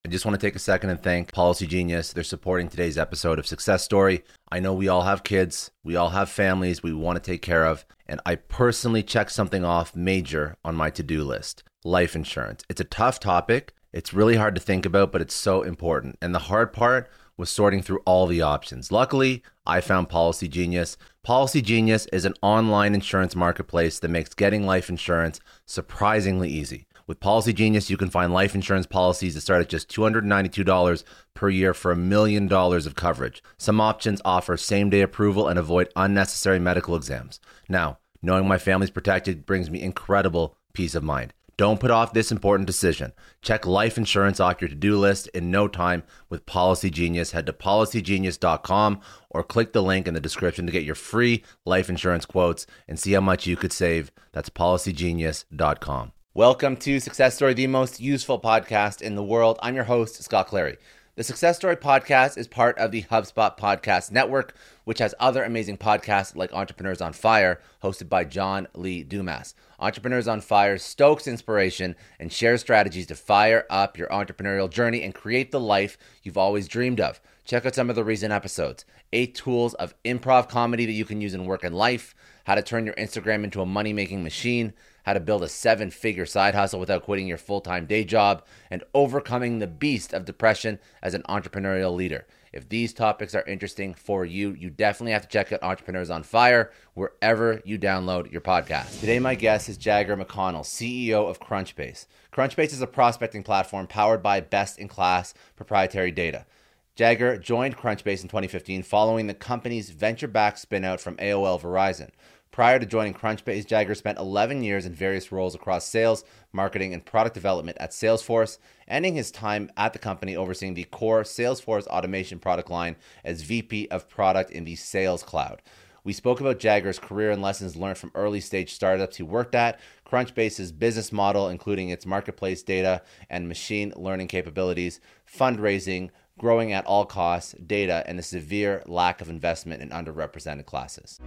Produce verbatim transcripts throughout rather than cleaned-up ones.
I just want to take a second and thank Policy Genius. They're supporting today's episode of Success Story. I know we all have kids, we all have families we want to take care of, and I personally checked something off major on my to-do list: life insurance. It's a tough topic. It's really hard to think about, but it's so important. And the hard part was sorting through all the options. Luckily, I found Policy Genius. Policy Genius is an online insurance marketplace that makes getting life insurance surprisingly easy. With Policy Genius, you can find life insurance policies that start at just two hundred ninety-two dollars per year for a million dollars of coverage. Some options offer same-day approval and avoid unnecessary medical exams. Now, knowing my family's protected brings me incredible peace of mind. Don't put off this important decision. Check life insurance off your to-do list in no time with Policy Genius. Head to policy genius dot com or click the link in the description to get your free life insurance quotes and see how much you could save. That's policy genius dot com. Welcome to Success Story, the most useful podcast in the world. I'm your host, Scott Clary. The Success Story podcast is part of the HubSpot Podcast Network, which has other amazing podcasts like Entrepreneurs on Fire, hosted by John Lee Dumas. Entrepreneurs on Fire stokes inspiration and shares strategies to fire up your entrepreneurial journey and create the life you've always dreamed of. Check out some of the recent episodes: eight tools of improv comedy that you can use in work and life, how to turn your Instagram into a money-making machine, how to build a seven-figure side hustle without quitting your full-time day job, and overcoming the beast of depression as an entrepreneurial leader. If these topics are interesting for you, you definitely have to check out Entrepreneurs on Fire wherever you download your podcast. Today, my guest is Jagger McConnell, C E O of Crunchbase. Crunchbase is a prospecting platform powered by best-in-class proprietary data. Jagger joined Crunchbase in twenty fifteen following the company's venture-backed spinout from A O L Verizon. Prior to joining Crunchbase, Jagger spent eleven years in various roles across sales, marketing, and product development at Salesforce, ending his time at the company overseeing the core Salesforce automation product line as V P of Product in the Sales Cloud. We spoke about Jagger's career and lessons learned from early-stage startups he worked at, Crunchbase's business model, including its marketplace data and machine learning capabilities, fundraising, growing at all costs, data, and the severe lack of investment in underrepresented classes.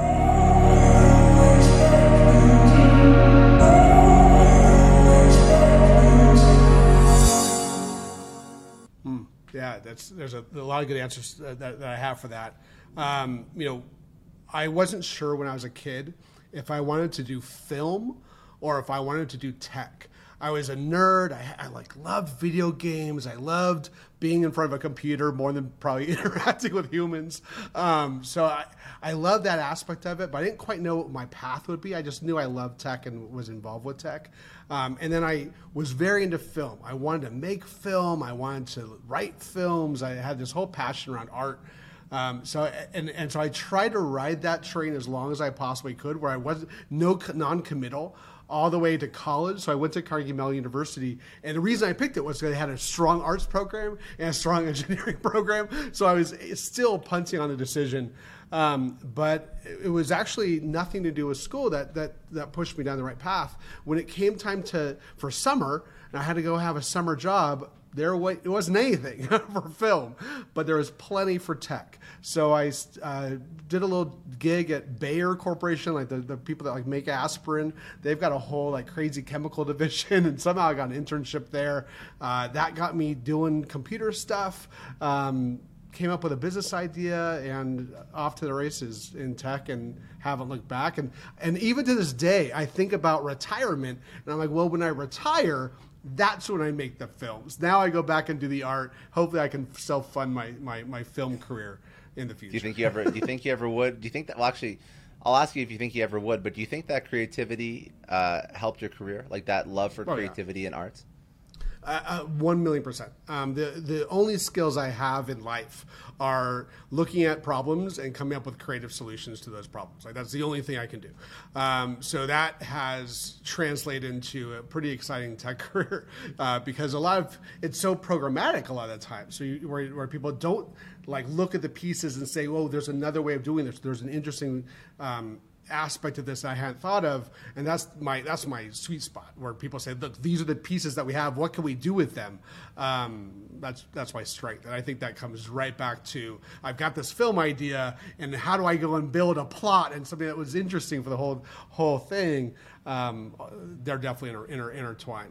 Hmm. Yeah, that's there's a, a lot of good answers that, that I have for that. Um, you know, I wasn't sure when I was a kid if I wanted to do film or if I wanted to do tech. I was a nerd. I, I like loved video games. I loved being in front of a computer more than probably interacting with humans. Um, so I, I love that aspect of it, but I didn't quite know what my path would be. I just knew I loved tech and was involved with tech. Um, and then I was very into film. I wanted to make film. I wanted to write films. I had this whole passion around art. Um, so and and so I tried to ride that train as long as I possibly could, where I was no non-committal all the way to college. So I went to Carnegie Mellon University, and the reason I picked it was because they had a strong arts program and a strong engineering program. So I was still punting on the decision, um, but it was actually nothing to do with school that that that pushed me down the right path. When it came time to for summer, and I had to go have a summer job, there it wasn't anything for film, but there was plenty for tech. So I uh, did a little gig at Bayer Corporation, like the, the people that like make aspirin. They've got a whole like crazy chemical division, and somehow I got an internship there. Uh, that got me doing computer stuff. Um, came up with a business idea and off to the races in tech and haven't looked back. And and even to this day, I think about retirement, and I'm like, well, when I retire, that's when I make the films. Now I go back and do the art. Hopefully I can self-fund my, my, my film career in the future. Do you think you ever, do you think you ever would? Do you think that, well, actually, I'll ask you if you think you ever would, but do you think that creativity uh, helped your career? Like that love for oh, creativity yeah. and arts? Uh, uh, one million percent. Um, the the only skills I have in life are looking at problems and coming up with creative solutions to those problems. Like that's the only thing I can do. Um, so that has translated into a pretty exciting tech career uh, because a lot of it's so programmatic a lot of the time. So you, where where people don't like look at the pieces and say, "Oh, there's another way of doing this. There's an interesting." Um, aspect of this I hadn't thought of, and that's my that's my sweet spot where people say, look, these are the pieces that we have, what can we do with them? Um, that's that's my strength, and I think that comes right back to I've got this film idea, and how do I go and build a plot and something that was interesting for the whole whole thing. Um, they're definitely inter, inter, intertwined.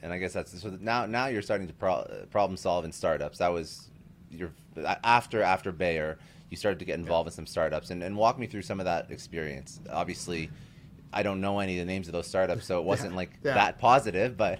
And I guess that's so now. Now you're starting to pro- problem solve in startups. That was your after after Bayer. You started to get involved in some startups, and, and walk me through some of that experience. Obviously, I don't know any of the names of those startups, so it wasn't yeah, like yeah. that positive. But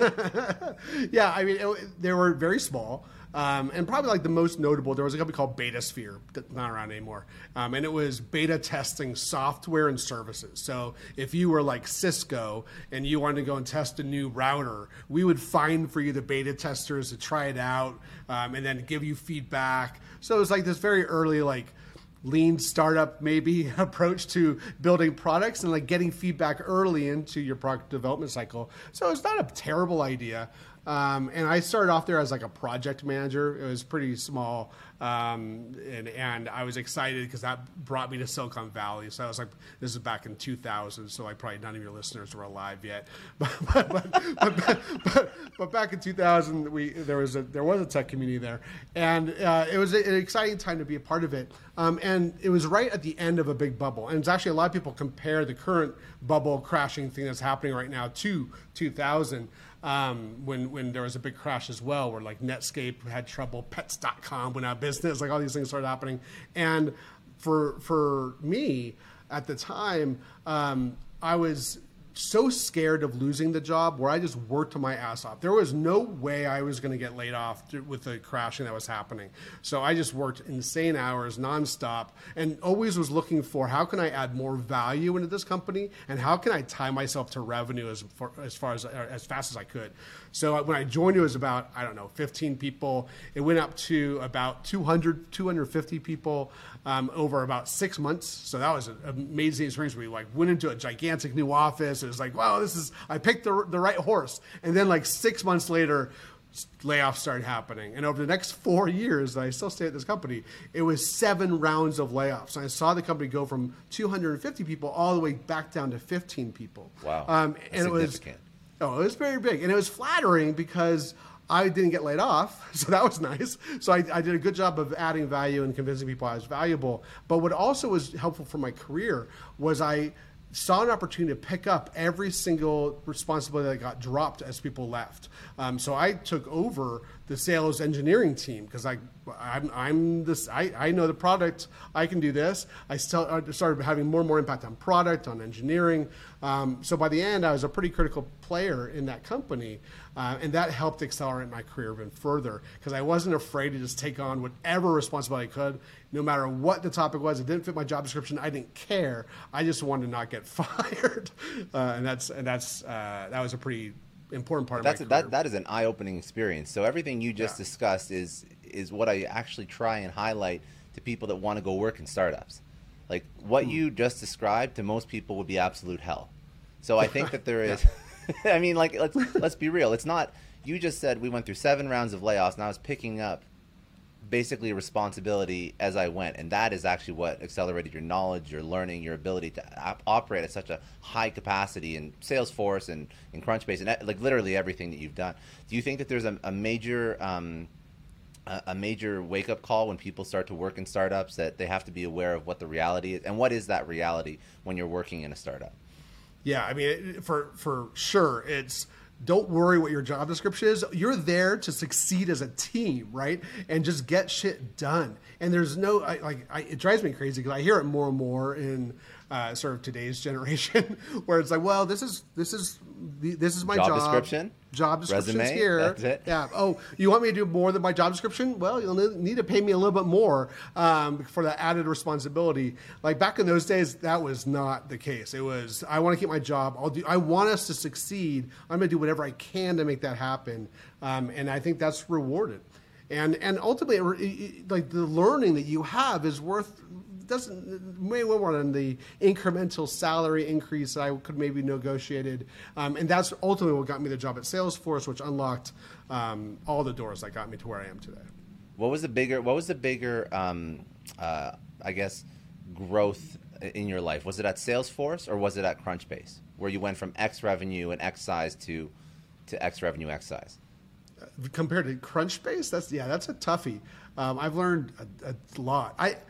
yeah, I mean, it, they were very small. Um, and probably like the most notable, there was a company called Betasphere, that's not around anymore. Um, and it was beta testing software and services. So if you were like Cisco and you wanted to go and test a new router, we would find for you the beta testers to try it out um, and then give you feedback. So it was like this very early, like, lean startup maybe approach to building products and like getting feedback early into your product development cycle. So it's not a terrible idea. Um, and I started off there as like a project manager. It was pretty small. Um, and, and I was excited because that brought me to Silicon Valley. So I was like, this is back in two thousand. So like probably none of your listeners were alive yet. But, but, but, but, but, but back in two thousand, we, there was a, there was a tech community there. And uh, it was an exciting time to be a part of it. Um, and it was right at the end of a big bubble. And it's actually a lot of people compare the current bubble crashing thing that's happening right now to two thousand. Um, when when there was a big crash as well, where like Netscape had trouble, Pets dot com went out of business, like all these things started happening. And for for me at the time, um, I was so scared of losing the job where I just worked my ass off. There was no way I was going to get laid off with the crashing that was happening. So I just worked insane hours nonstop and always was looking for how can I add more value into this company and how can I tie myself to revenue as far as, far as, as fast as I could. So when I joined, it was about, I don't know, fifteen people. It went up to about two hundred, two hundred fifty people um, over about six months. So that was an amazing experience. We like went into a gigantic new office. It was like, wow, this is, I picked the, the right horse. And then like six months later, layoffs started happening. And over the next four years, I still stay at this company, it was seven rounds of layoffs. And I saw the company go from two hundred fifty people all the way back down to fifteen people. Wow. Um, and it was, oh, it was very big. And it was flattering because I didn't get laid off, so that was nice. So I, I did a good job of adding value and convincing people I was valuable. But what also was helpful for my career was I saw an opportunity to pick up every single responsibility that got dropped as people left. Um, so I took over the sales engineering team because I, I'm, I'm this. I, I know the product. I can do this. I still I started having more and more impact on product, on engineering. Um, so by the end, I was a pretty critical player in that company, uh, and that helped accelerate my career even further because I wasn't afraid to just take on whatever responsibility I could, no matter what the topic was. It didn't fit my job description. I didn't care. I just wanted to not get fired, uh, and that's and that's uh, that was a pretty important part that's of my a, career. that that is an eye-opening experience. So everything you just yeah. discussed is is what I actually try and highlight to people that want to go work in startups. Like what mm. you just described to most people would be absolute hell. So I think that there is I mean, like let's let's be real. It's not, you just said we went through seven rounds of layoffs and I was picking up basically a responsibility as I went, and that is actually what accelerated your knowledge, your learning, your ability to op- operate at such a high capacity in Salesforce and in Crunchbase and like literally everything that you've done. Do you think that there's a, a major um, a, a major wake up call when people start to work in startups that they have to be aware of what the reality is, and what is that reality when you're working in a startup? Yeah, I mean, for for sure, it's. Don't worry what your job description is. You're there to succeed as a team, right? And just get shit done. And there's no, I, like, I, it drives me crazy because I hear it more and more in uh, sort of today's generation, where it's like, well, this is this is this is my job, job description, job description's resume, here. That's it. Yeah. Oh, you want me to do more than my job description? Well, you'll need to pay me a little bit more um, for that added responsibility. Like back in those days, that was not the case. It was, I want to keep my job. I'll do. I want us to succeed. I'm going to do whatever I can to make that happen, um, and I think that's rewarded. And and ultimately, like the learning that you have is worth. Doesn't may well more than the incremental salary increase that I could maybe negotiated, um, and that's ultimately what got me the job at Salesforce, which unlocked um, all the doors that got me to where I am today. What was the bigger? What was the bigger? Um, uh, I guess growth in your life, was it at Salesforce or was it at Crunchbase, where you went from X revenue and X size to to X revenue X size? Uh, compared to Crunchbase, that's yeah, that's a toughie. Um, I've learned a, a lot. I.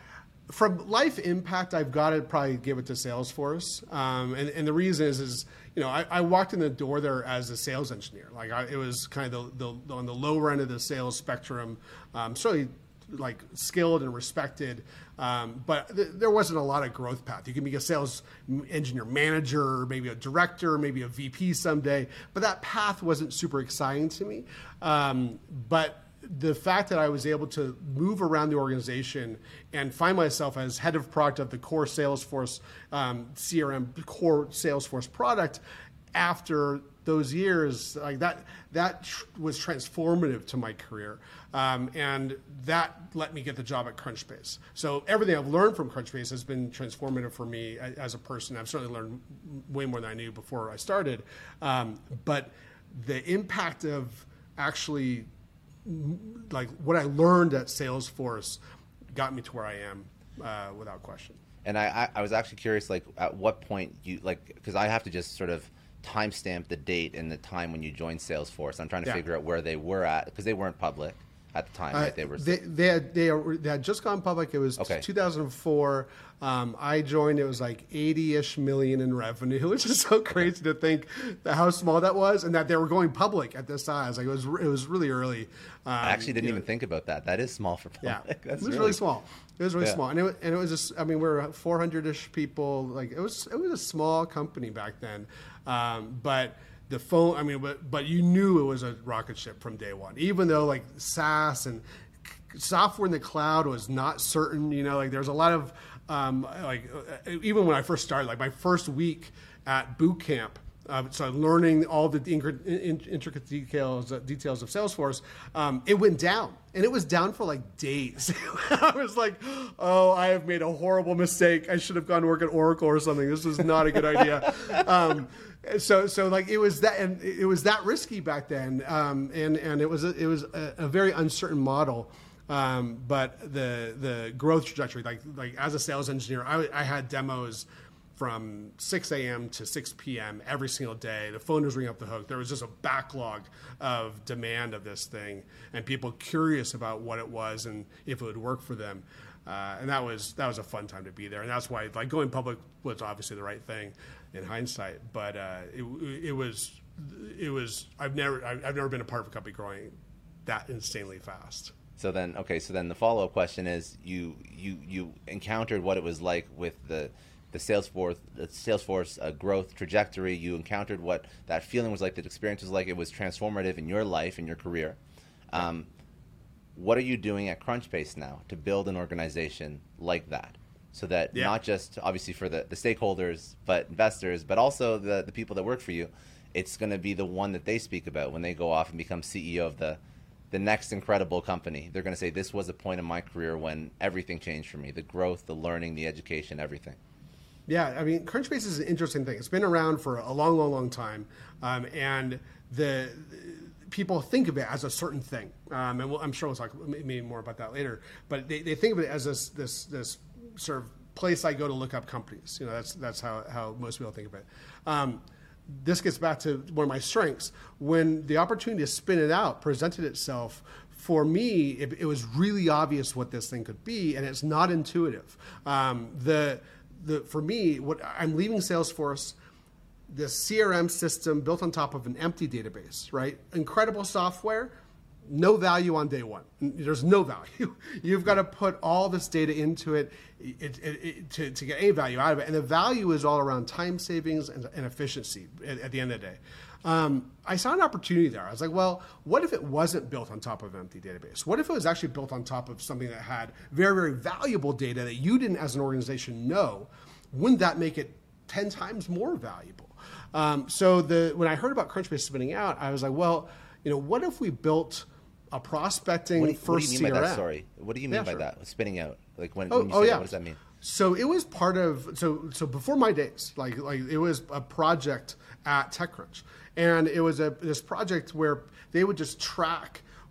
from life impact, I've got to probably give it to Salesforce. Um, and, and the reason is, is you know, I, I walked in the door there as a sales engineer. Like I, it was kind of the, the, on the lower end of the sales spectrum, um, certainly like skilled and respected. Um, but th- there wasn't a lot of growth path. You can be a sales engineer manager, or maybe a director, maybe a V P someday. But that path wasn't super exciting to me. Um, but the fact that I was able to move around the organization and find myself as head of product of the core Salesforce um, C R M, core Salesforce product, after those years, like that, that tr- was transformative to my career. Um, and that let me get the job at Crunchbase. So everything I've learned from Crunchbase has been transformative for me as a person. I've certainly learned way more than I knew before I started. Um, but the impact of actually like what I learned at Salesforce got me to where I am uh, without question. And I, I was actually curious, like at what point you, like, because I have to just sort of timestamp the date and the time when you joined Salesforce. I'm trying to Yeah. figure out where they were at, because they weren't public at the time. Uh, Right? They were. they, they, had, they, are- they had just gone public. It was Okay. two thousand four. Um, I joined. It was like eighty-ish million in revenue, which is so crazy to think that how small that was, and that they were going public at this size. Like it was, it was really early. Um, I actually didn't you even know, think about that. That is small for Yeah, public. That's it was really, small. It was really Yeah. small, and it was, and it was just. I mean, we were four hundred-ish people. Like it was, it was a small company back then, um, but. The phone, I mean, but but you knew it was a rocket ship from day one. Even though like SaaS and software in the cloud was not certain, you know, like there's a lot of um, like uh, even when I first started, like my first week at boot camp. Uh, so learning all the inc- in- intricate details uh, details of Salesforce, um, it went down, and it was down for like days. I was like, "Oh, I have made a horrible mistake. I should have gone to work at Oracle or something. This was not a good idea." Um, so, so like it was that, and it was that risky back then, um, and and it was a, it was a, a very uncertain model. Um, but the the growth trajectory, like like as a sales engineer, I, I had demos from six a.m. to six p.m. every single day. The phone was ringing up the hook. There was just a backlog of demand of this thing, and people curious about what it was and if it would work for them. Uh, and that was that was a fun time to be there. And that's why like going public was obviously the right thing in hindsight. But uh, it, it was it was I've never I've never been a part of a company growing that insanely fast. So then, okay, so then the follow-up question is, you you you encountered what it was like with the the Salesforce the Salesforce uh, growth trajectory. You encountered what that feeling was like, that experience was like. It was transformative in your life, in your career. Um, what are you doing at Crunchbase now to build an organization like that? So that Yeah. not just obviously for the, the stakeholders, but investors, but also the, the people that work for you, it's going to be the one that they speak about when they go off and become C E O of the the next incredible company. They're going to say, this was a point in my career when everything changed for me. The growth, the learning, the education, everything. Yeah, I mean, Crunchbase is an interesting thing. It's been around for a long, long, long time, um, and the, the people think of it as a certain thing. Um, and we'll, I'm sure we'll talk maybe more about that later. But they, they think of it as this this this sort of place I go to look up companies. You know, that's that's how how most people think of it. Um, this gets back to one of my strengths. When the opportunity to spin it out presented itself, for me, it, it was really obvious what this thing could be, and it's not intuitive. Um, the The, for me, what I'm leaving Salesforce, the C R M system built on top of an empty database, right? Incredible software, no value on day one. There's no value. You've got to put all this data into it, it, it, it to, to get any value out of it. And the value is all around time savings and, and efficiency at, at the end of the day. Um, I saw an opportunity there. I was like, well, what if it wasn't built on top of an empty database? What if it was actually built on top of something that had very, very valuable data that you didn't as an organization know? Wouldn't that make it ten times more valuable? Um, so the when I heard about Crunchbase spinning out, I was like, well, you know, what if we built a prospecting What do you, first what do you mean C R M? by that? Sorry. What do you mean Yeah, by sure. that? Spinning out? Like when, Oh, when you oh say yeah. that, what does that mean? So it was part of so so before my days, like like it was a project at TechCrunch, and it was a this project where they would just track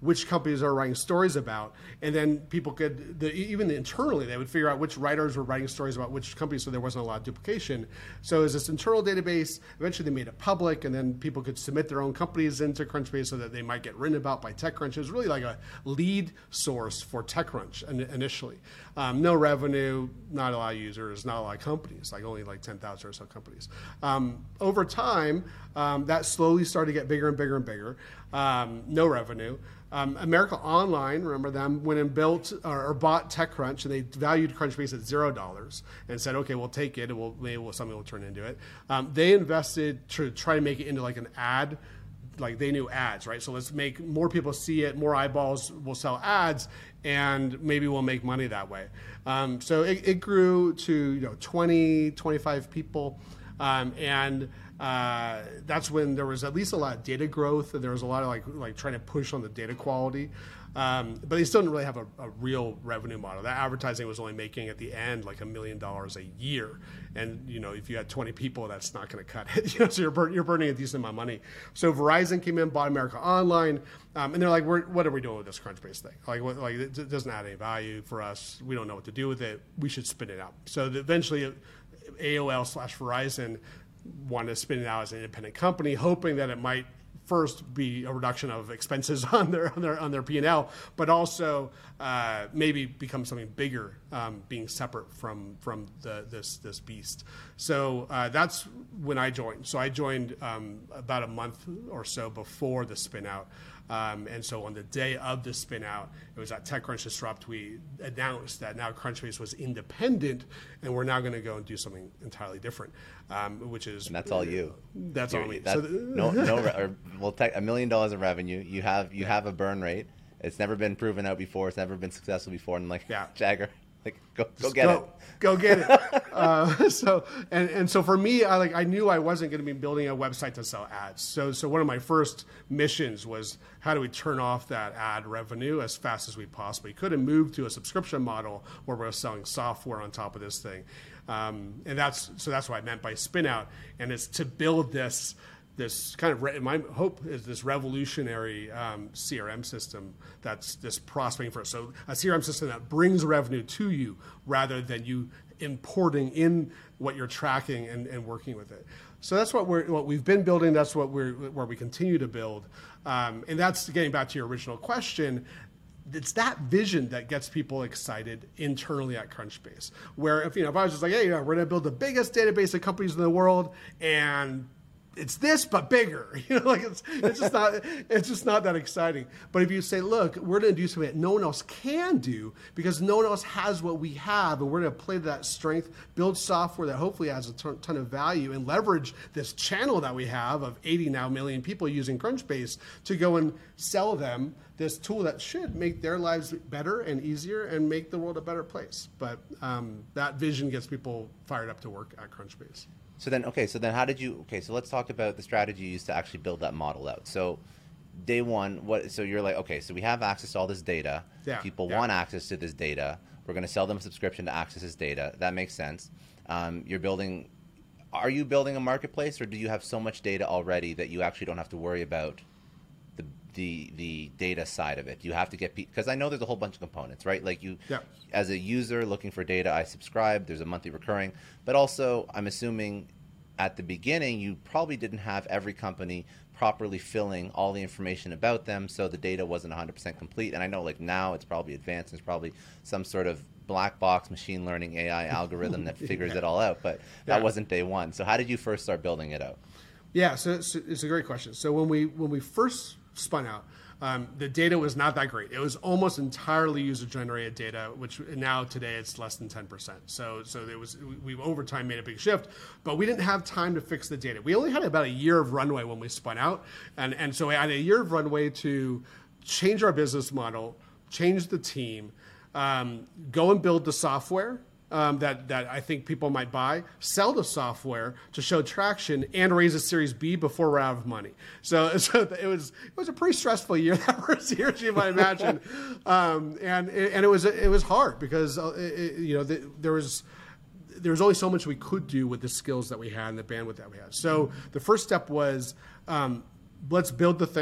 which companies are writing stories about, and then people could, the, even internally, they would figure out which writers were writing stories about which companies, so there wasn't a lot of duplication. So it was this internal database. Eventually they made it public, and then people could submit their own companies into Crunchbase so that they might get written about by TechCrunch. It was really like a lead source for TechCrunch initially. Um, no revenue, not a lot of users, not a lot of companies, like only like ten thousand or so companies. Um, over time, um, that slowly started to get bigger and bigger and bigger. Um, no revenue. Um, America Online, remember them, went and built or, or bought TechCrunch, and they valued Crunchbase at zero dollars and said, okay, we'll take it, and we'll, maybe we'll, something will turn into it. Um, they invested to try to make it into like an ad, like they knew ads, right? So let's make more people see it, more eyeballs will sell ads, and maybe we'll make money that way. Um, so it, it grew to you know twenty, twenty-five people, um, and uh, that's when there was at least a lot of data growth, and there was a lot of like like trying to push on the data quality. Um, but they still didn't really have a, a real revenue model. That advertising was only making at the end like a million dollars a year, and you know if you had twenty people, that's not going to cut it. You know, so you're burn, you're burning a decent amount of money. So Verizon came in, bought America Online, um, and they're like, We're, "What are we doing with this Crunchbase thing? Like, what, like it doesn't add any value for us. We don't know what to do with it. We should spin it out." So eventually, A O L slash Verizon wanted to spin it out as an independent company, hoping that it might first be a reduction of expenses on their on their on their P and L, but also uh, maybe become something bigger, um, being separate from from the, this this beast. So uh, that's when I joined. So I joined um, about a month or so before the spin out. Um, and so on the day of the spin out, it was at TechCrunch Disrupt, we announced that now Crunchbase was independent, and we're now going to go and do something entirely different, um, which is... And that's all you. That's You're, all me. That's, so, no, no, or, well, tech, a million dollars in revenue. You have you have a burn rate. It's never been proven out before. It's never been successful before. And like, yeah. Jagger, like, go go get go, it. Go get it. uh, so and and so for me, I like I knew I wasn't going to be building a website to sell ads. So so one of my first missions was how do we turn off that ad revenue as fast as we possibly could and move to a subscription model where we're selling software on top of this thing. Um, and that's so that's what I meant by spin out. And it's to build this. This kind of, re- my hope is this revolutionary um, C R M system that's this prospering for us. So a C R M system that brings revenue to you rather than you importing in what you're tracking and, and working with it. So that's what we're what we've been building. That's what we're where we continue to build, um, and that's getting back to your original question. It's that vision that gets people excited internally at Crunchbase. Where if you know if I was just like, hey, you know, we're going to build the biggest database of companies in the world, and it's this but bigger, you know, like it's it's just not it's just not that exciting. But if you say, look, we're going to do something that no one else can do because no one else has what we have, and we're going to play to that strength, build software that hopefully has a ton, ton of value, and leverage this channel that we have of eighty now million people using Crunchbase to go and sell them this tool that should make their lives better and easier and make the world a better place. But um, that vision gets people fired up to work at Crunchbase. So then, okay, so then how did you, okay, so let's talk about the strategy you used to actually build that model out. So day one, what? So you're like, okay, so we have access to all this data. Yeah, People yeah. want access to this data. We're going to sell them a subscription to access this data. That makes sense. Um, you're building, are you building a marketplace, or do you have so much data already that you actually don't have to worry about the the the data side of it? You have to get, because I know there's a whole bunch of components, right? Like you, yeah. as a user looking for data, I subscribe, there's a monthly recurring, but also I'm assuming at the beginning, you probably didn't have every company properly filling all the information about them, so the data wasn't one hundred percent complete. And I know like now it's probably advanced, there's probably some sort of black box machine learning A I algorithm that figures yeah. it all out, but yeah. that wasn't day one. So how did you first start building it out? Yeah, so it's, it's a great question. So when we when we first spun out, um, the data was not that great. It was almost entirely user-generated data, which now today it's less than ten percent. So so it was we over time made a big shift, but we didn't have time to fix the data. We only had about a year of runway when we spun out, and and so we had a year of runway to change our business model, change the team, um, go and build the software. Um, that, that I think people might buy, sell the software to show traction, and raise a Series B before we're out of money. So, so it was it was a pretty stressful year that first year, as you might imagine, um, and and it was it was hard because it, you know the, there was. There was only so much we could do with the skills that we had and the bandwidth that we had. So the first step was um, let's build the thing that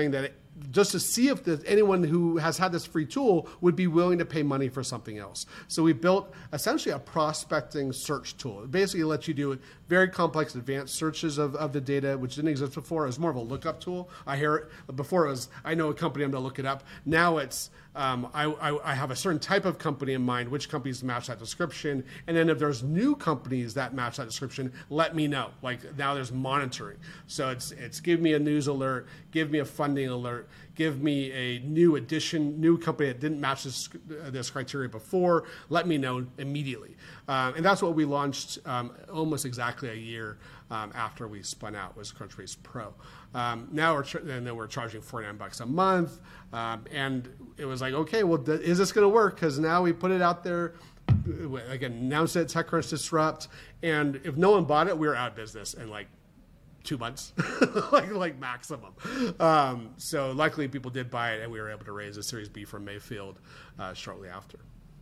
just to see if the, anyone who has had this free tool would be willing to pay money for something else. So we built essentially a prospecting search tool. It basically lets you do very complex advanced searches of, of the data, which didn't exist before. It was more of a lookup tool. I hear it before. It was, I know a company, I'm going to look it up. Now it's, um, I, I, I have a certain type of company in mind, which companies match that description. And then if there's new companies that match that description, let me know. Like now there's monitoring. So it's, it's give me a news alert, give me a funding alert, give me a new addition, new company that didn't match this, this criteria before, let me know immediately. Uh, and that's what we launched um, almost exactly a year um, after we spun out, was Crunchbase Pro. Um, now we're, and then we're charging forty-nine bucks a month. Um, and it was like, okay, well, th- is this going to work? Because now we put it out there, again, announced it at TechCrunch Disrupt. And if no one bought it, we were out of business in like two months, like like maximum. Um, so luckily people did buy it, and we were able to raise a Series B from Mayfield uh, shortly after.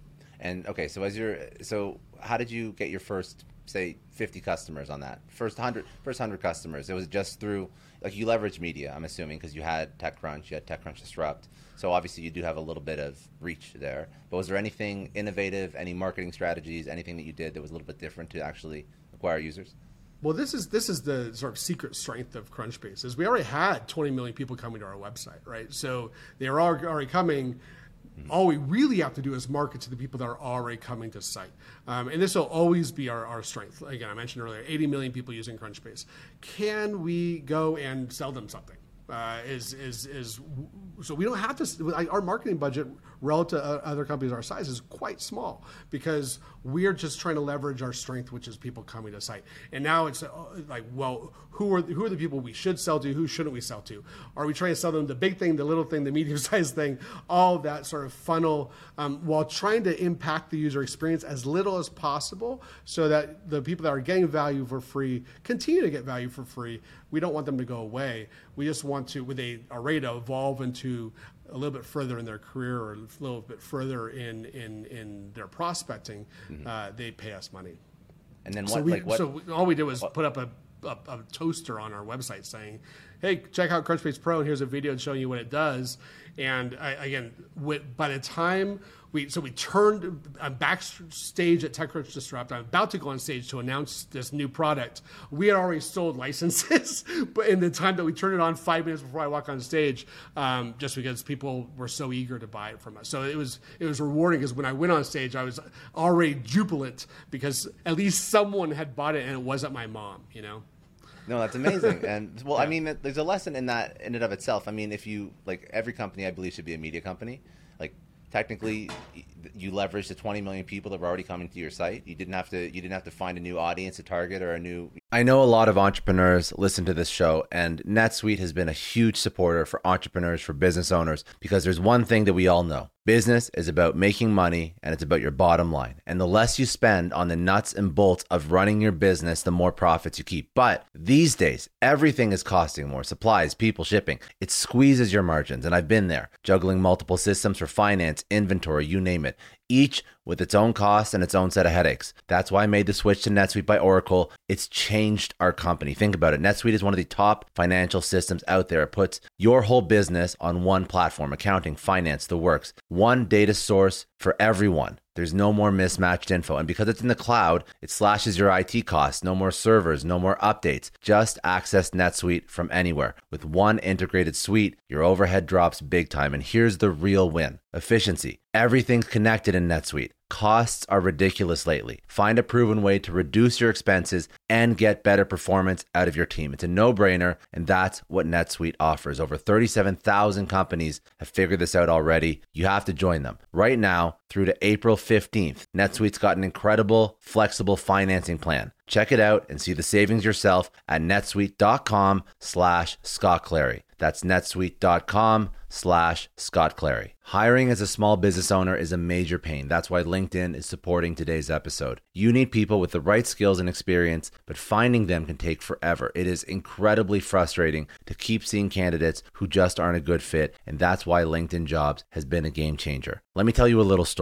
And okay, so as you're, so how did you get your first, say, fifty customers on that? First hundred, first hundred customers. It was just through, like, you leveraged media, I'm assuming, because you had TechCrunch, you had TechCrunch Disrupt. So obviously you do have a little bit of reach there. But was there anything innovative, any marketing strategies, anything that you did that was a little bit different to actually acquire users? Well, this is this is the sort of secret strength of Crunchbase, is we already had twenty million people coming to our website, right? So they were already coming. All we really have to do is market to the people that are already coming to site. Um, and this will always be our, our strength. Again, I mentioned earlier, eighty million people using Crunchbase. Can we go and sell them something? Uh, is is is so we don't have to. Like, our marketing budget relative to other companies our size is quite small, because we're just trying to leverage our strength, which is people coming to site. And now it's uh, like, well, who are who are the people we should sell to? Who shouldn't we sell to? Are we trying to sell them the big thing, the little thing, the medium-sized thing? All of that sort of funnel, um, while trying to impact the user experience as little as possible, so that the people that are getting value for free continue to get value for free. We don't want them to go away. We just want to, with a array to evolve into a little bit further in their career, or a little bit further in in, in their prospecting, mm-hmm. uh, they pay us money. And then what? So, we, like what, so we, all we did was what? put up a, a, a toaster on our website saying, hey, check out Crunchbase Pro, and here's a video showing you what it does. And I, again, by the time we, so we turned, I'm backstage at TechCrunch Disrupt. I'm about to go on stage to announce this new product. We had already sold licenses, but in the time that we turned it on, five minutes before I walk on stage, um, just because people were so eager to buy it from us. So it was it was rewarding, because when I went on stage, I was already jubilant, because at least someone had bought it, and it wasn't my mom, you know? No, that's amazing. And well, yeah. I mean, there's a lesson in that in and of itself. I mean, if you, like, every company I believe should be a media company. Like, technically, you leverage the twenty million people that were already coming to your site. You didn't have to you didn't have to find a new audience to target, or a new. I know a lot of entrepreneurs listen to this show, and NetSuite has been a huge supporter for entrepreneurs, for business owners, because there's one thing that we all know. Business is about making money, and it's about your bottom line. And the less you spend on the nuts and bolts of running your business, the more profits you keep. But these days, everything is costing more. Supplies, people, shipping. It squeezes your margins. And I've been there, juggling multiple systems for finance, inventory, you name it, each with its own costs and its own set of headaches. That's why I made the switch to NetSuite by Oracle. It's changed our company. Think about it. NetSuite is one of the top financial systems out there. It puts your whole business on one platform: accounting, finance, the works. One data source for everyone. There's no more mismatched info. And because it's in the cloud, it slashes your I T costs. No more servers, no more updates. Just access NetSuite from anywhere. With one integrated suite, your overhead drops big time. And here's the real win: efficiency. Everything's connected in NetSuite. Costs are ridiculous lately. Find a proven way to reduce your expenses and get better performance out of your team. It's a no-brainer, and that's what NetSuite offers. Over thirty-seven thousand companies have figured this out already. You have to join them. Right now, through to April fifteenth, NetSuite's got an incredible, flexible financing plan. Check it out and see the savings yourself at netsuite.com slash Scott Clary. That's netsuite.com slash Scott Clary. Hiring as a small business owner is a major pain. That's why LinkedIn is supporting today's episode. You need people with the right skills and experience, but finding them can take forever. It is incredibly frustrating to keep seeing candidates who just aren't a good fit, and that's why LinkedIn Jobs has been a game changer. Let me tell you a little story.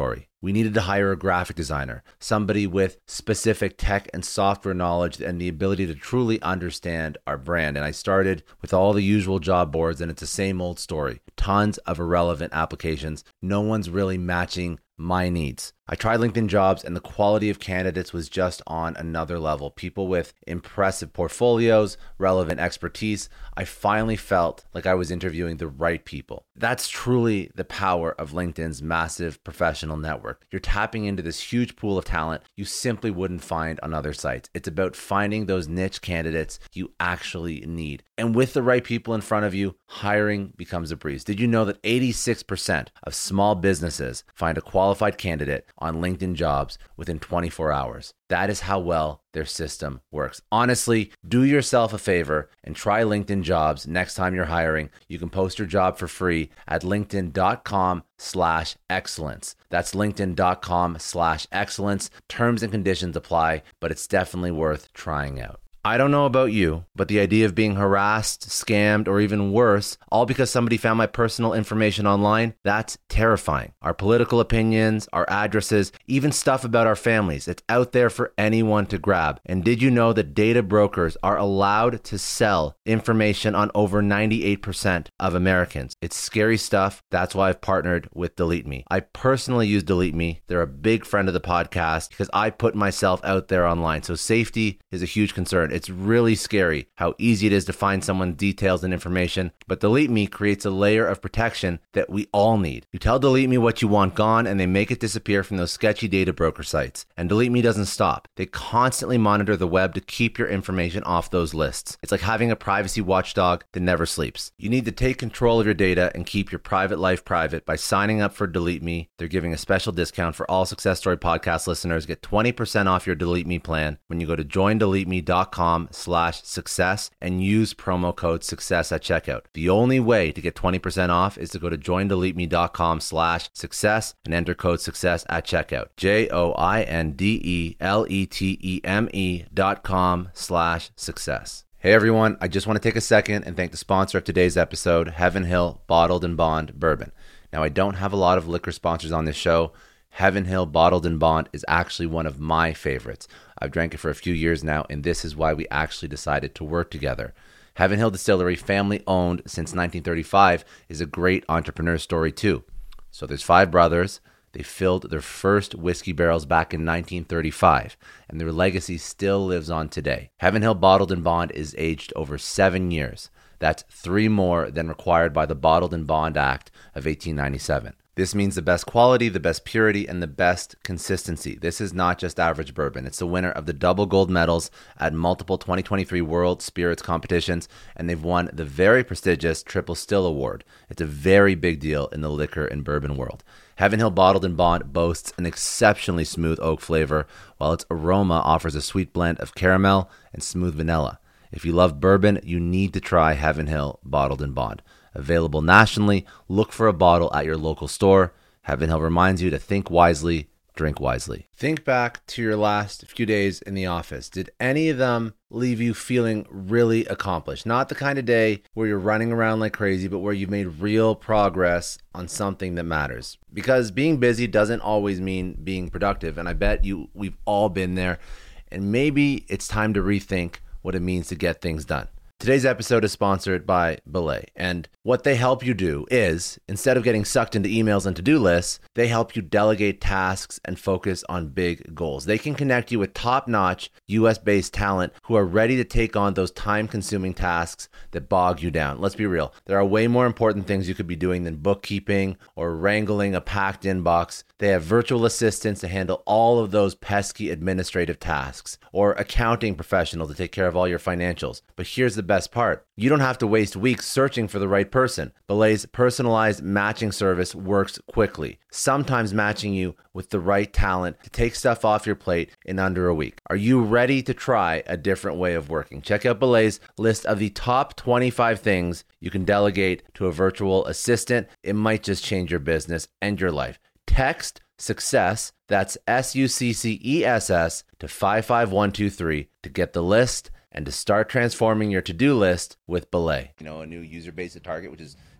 We needed to hire a graphic designer, somebody with specific tech and software knowledge and the ability to truly understand our brand. And I started with all the usual job boards, and it's the same old story. Tons of irrelevant applications. No one's really matching my needs. I tried LinkedIn Jobs, and the quality of candidates was just on another level. People with impressive portfolios, relevant expertise. I finally felt like I was interviewing the right people. That's truly the power of LinkedIn's massive professional network. You're tapping into this huge pool of talent you simply wouldn't find on other sites. It's about finding those niche candidates you actually need. And with the right people in front of you, hiring becomes a breeze. Did you know that eighty-six percent of small businesses find a qualified candidate on LinkedIn Jobs within twenty-four hours? That is how well their system works. Honestly, do yourself a favor and try LinkedIn Jobs next time you're hiring. You can post your job for free at linkedin.com slash excellence. That's linkedin.com slash excellence. Terms and conditions apply, but it's definitely worth trying out. I don't know about you, but the idea of being harassed, scammed, or even worse, all because somebody found my personal information online, that's terrifying. Our political opinions, our addresses, even stuff about our families, it's out there for anyone to grab. And did you know that data brokers are allowed to sell information on over ninety-eight percent of Americans? It's scary stuff. That's why I've partnered with Delete Me. I personally use Delete Me. They're a big friend of the podcast because I put myself out there online. So safety is a huge concern. It's really scary how easy it is to find someone's details and information, but Delete Me creates a layer of protection that we all need. You tell Delete Me what you want gone, and they make it disappear from those sketchy data broker sites. And Delete Me doesn't stop. They constantly monitor the web to keep your information off those lists. It's like having a privacy watchdog that never sleeps. You need to take control of your data and keep your private life private by signing up for Delete Me. They're giving a special discount for all Success Story podcast listeners. Get twenty percent off your Delete Me plan when you go to join delete me dot com slash success and use promo code success at checkout. The only way to get twenty percent off is to go to join delete me dot com slash success and enter code success at checkout. J O I N D E L E T E M E dot com slash success. Hey everyone, I just want to take a second and thank the sponsor of today's episode, Heaven Hill Bottled and Bond Bourbon. Now, I don't have a lot of liquor sponsors on this show. Heaven Hill Bottled and Bond is actually one of my favorites. I've drank it for a few years now, and this is why we actually decided to work together. Heaven Hill Distillery, family owned since nineteen thirty-five, is a great entrepreneur story too. So there's five brothers. They filled their first whiskey barrels back in nineteen thirty-five, and their legacy still lives on today. Heaven Hill Bottled and Bond is aged over seven years. That's three more than required by the Bottled and Bond Act of eighteen ninety-seven. This means the best quality, the best purity, and the best consistency. This is not just average bourbon. It's the winner of the double gold medals at multiple twenty twenty-three World Spirits competitions, and they've won the very prestigious Triple Still Award. It's a very big deal in the liquor and bourbon world. Heaven Hill Bottled and Bond boasts an exceptionally smooth oak flavor, while its aroma offers a sweet blend of caramel and smooth vanilla. If you love bourbon, you need to try Heaven Hill Bottled and Bond. Available nationally, look for a bottle at your local store. Heaven Hill reminds you to think wisely, drink wisely. Think back to your last few days in the office. Did any of them leave you feeling really accomplished? Not the kind of day where you're running around like crazy, but where you've made real progress on something that matters. Because being busy doesn't always mean being productive, and I bet you we've all been there. And maybe it's time to rethink what it means to get things done. Today's episode is sponsored by Belay, and what they help you do is, instead of getting sucked into emails and to-do lists, they help you delegate tasks and focus on big goals. They can connect you with top-notch U S-based talent who are ready to take on those time-consuming tasks that bog you down. Let's be real. There are way more important things you could be doing than bookkeeping or wrangling a packed inbox. They have virtual assistants to handle all of those pesky administrative tasks, or accounting professional to take care of all your financials. But here's the best part. You don't have to waste weeks searching for the right person. Belay's personalized matching service works quickly, sometimes matching you with the right talent to take stuff off your plate in under a week. Are you ready to try a different way of working? Check out Belay's list of the top twenty-five things you can delegate to a virtual assistant. It might just change your business and your life. Text SUCCESS, that's S U C C E S S, to five five one two three to get the list and to start transforming your to-do list with Belay. You know, a new user base to target, which is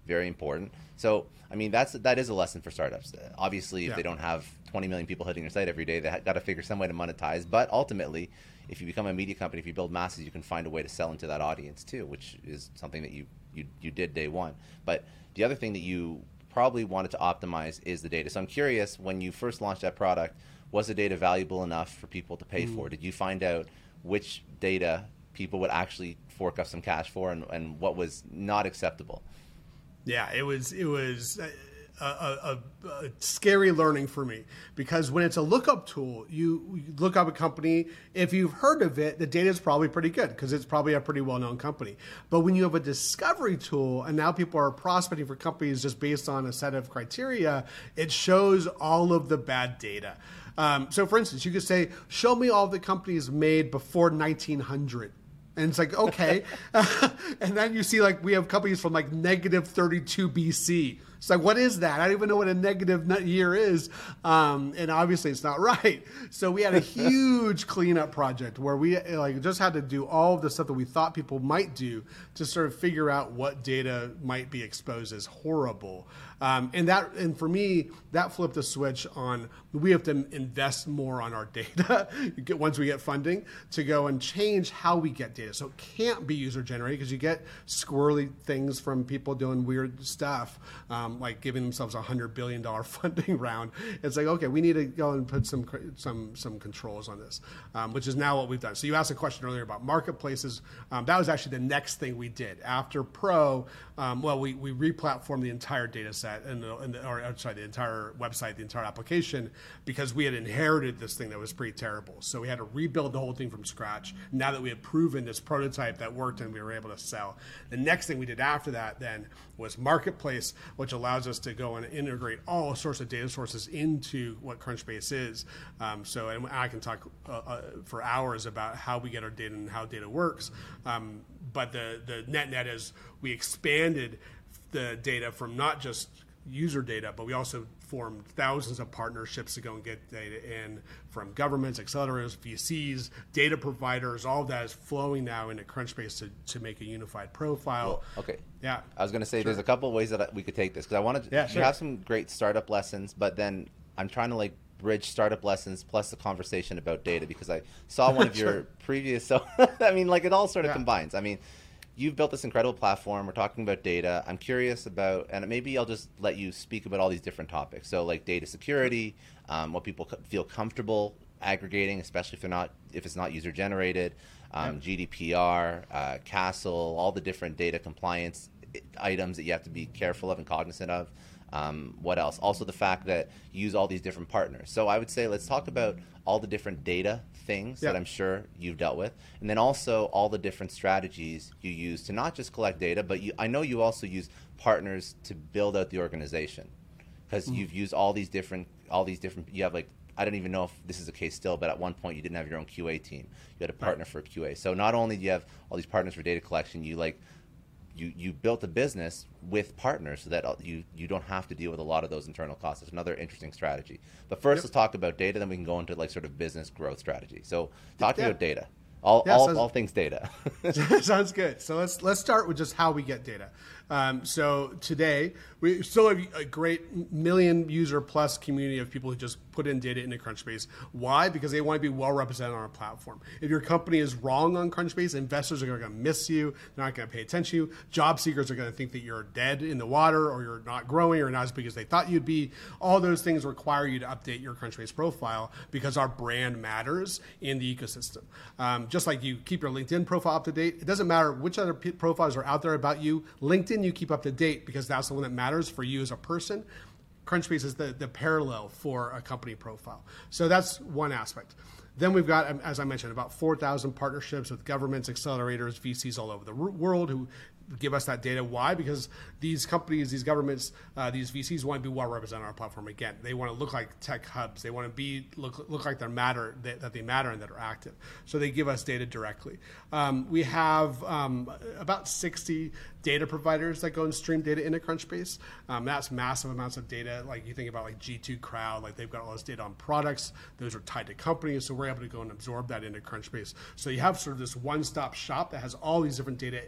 very important. So, I mean, that's that is a lesson for startups. Obviously, if Yeah. they don't have twenty million people hitting your site every day, they got to figure some way to monetize. But ultimately, if you become a media company, if you build masses, you can find a way to sell into that audience too, which is something that you you, you did day one. But the other thing that you probably wanted to optimize is the data. So I'm curious, when you first launched that product, was the data valuable enough for people to pay mm. for? Did you find out which data people would actually fork up some cash for, and, and what was not acceptable? Yeah, it was it was a, a, a, a scary learning for me, because when it's a lookup tool, you, you look up a company. If you've heard of it, the data is probably pretty good because it's probably a pretty well-known company. But when you have a discovery tool and now people are prospecting for companies just based on a set of criteria, it shows all of the bad data. Um, so, for instance, you could say, "Show me all the companies made before nineteen hundred." And it's like, okay. And then you see, like, we have companies from like negative thirty-two B C. It's like, what is that? I don't even know what a negative year is. Um, and obviously it's not right. So we had a huge cleanup project where we like just had to do all of the stuff that we thought people might do to sort of figure out what data might be exposed as horrible. Um, and that, and for me, that flipped a switch on, we have to invest more on our data once we get funding to go and change how we get data. So it can't be user generated because you get squirrely things from people doing weird stuff. Um, like giving themselves a hundred billion dollar funding round. It's like, okay, we need to go and put some some some controls on this, um, which is now what we've done. So you asked a question earlier about marketplaces. Um, that was actually the next thing we did after Pro. Um, well, we we replatformed the entire data set and, the, and the, or sorry, the entire website, the entire application, because we had inherited this thing that was pretty terrible. So we had to rebuild the whole thing from scratch. Now that we had proven this prototype that worked and we were able to sell, the next thing we did after that then was marketplace, which allows us to go and integrate all sorts of data sources into what Crunchbase is. Um, so, and I can talk uh, uh, for hours about how we get our data and how data works. Um, but the, the net net is we expanded the data from not just user data, but we also formed thousands of partnerships to go and get data in from governments, accelerators, V Cs, data providers. All of that is flowing now into Crunchbase to, to make a unified profile. Well, okay. Yeah. I was going to say, sure. there's a couple of ways that we could take this, because I wanted to yeah, you sure. have some great startup lessons, but then I'm trying to like bridge startup lessons plus the conversation about data, because I saw one of your sure. previous, so I mean, like it all sort of yeah. combines. I mean, you've built this incredible platform. We're talking about data. I'm curious about, and maybe I'll just let you speak about all these different topics. So like data security, um, what people feel comfortable aggregating, especially if they're not, if it's not user generated, um, yeah. G D P R, uh, Castle, all the different data compliance items that you have to be careful of and cognizant of. Um, what else? Also the fact that you use all these different partners. So I would say let's talk about all the different data things yeah. that I'm sure you've dealt with, and then also all the different strategies you use to not just collect data, but you, I know you also use partners to build out the organization, because mm-hmm. you've used all these different, all these different, you have like, I don't even know if this is the case still, but at one point you didn't have your own Q A team. You had a partner right. for Q A. So not only do you have all these partners for data collection, you like, You, you built a business with partners so that you, you don't have to deal with a lot of those internal costs. It's another interesting strategy. But first, yep. let's talk about data, then we can go into like sort of business growth strategy. So talk yeah. about data, all, yeah, all, sounds, all things data. Sounds good. So let's let's start with just how we get data. Um, so today, we still have a great million user plus community of people who just put in data into Crunchbase. Why? Because they want to be well represented on our platform. If your company is wrong on Crunchbase, investors are going to miss you. They're not going to pay attention to you. Job seekers are going to think that you're dead in the water, or you're not growing, or not as big as they thought you'd be. All those things require you to update your Crunchbase profile because our brand matters in the ecosystem. Um, just like you keep your LinkedIn profile up to date, it doesn't matter which other p- profiles are out there about you. LinkedIn you keep up to date because that's the one that matters for you as a person. Crunchbase is the, the parallel for a company profile. So that's one aspect. Then we've got, as I mentioned, about four thousand partnerships with governments, accelerators, V Cs all over the world who give us that data. Why? Because these companies, these governments, uh, these V Cs want to be well represented on our platform. Again, they want to look like tech hubs. They want to be look look like they matter, that, that they matter and that are active. So they give us data directly. Um, we have um, about sixty data providers that go and stream data into Crunchbase. Um, that's massive amounts of data. Like you think about like G two Crowd, like they've got all this data on products. Those are tied to companies, so we're able to go and absorb that into Crunchbase. So you have sort of this one-stop shop that has all these different data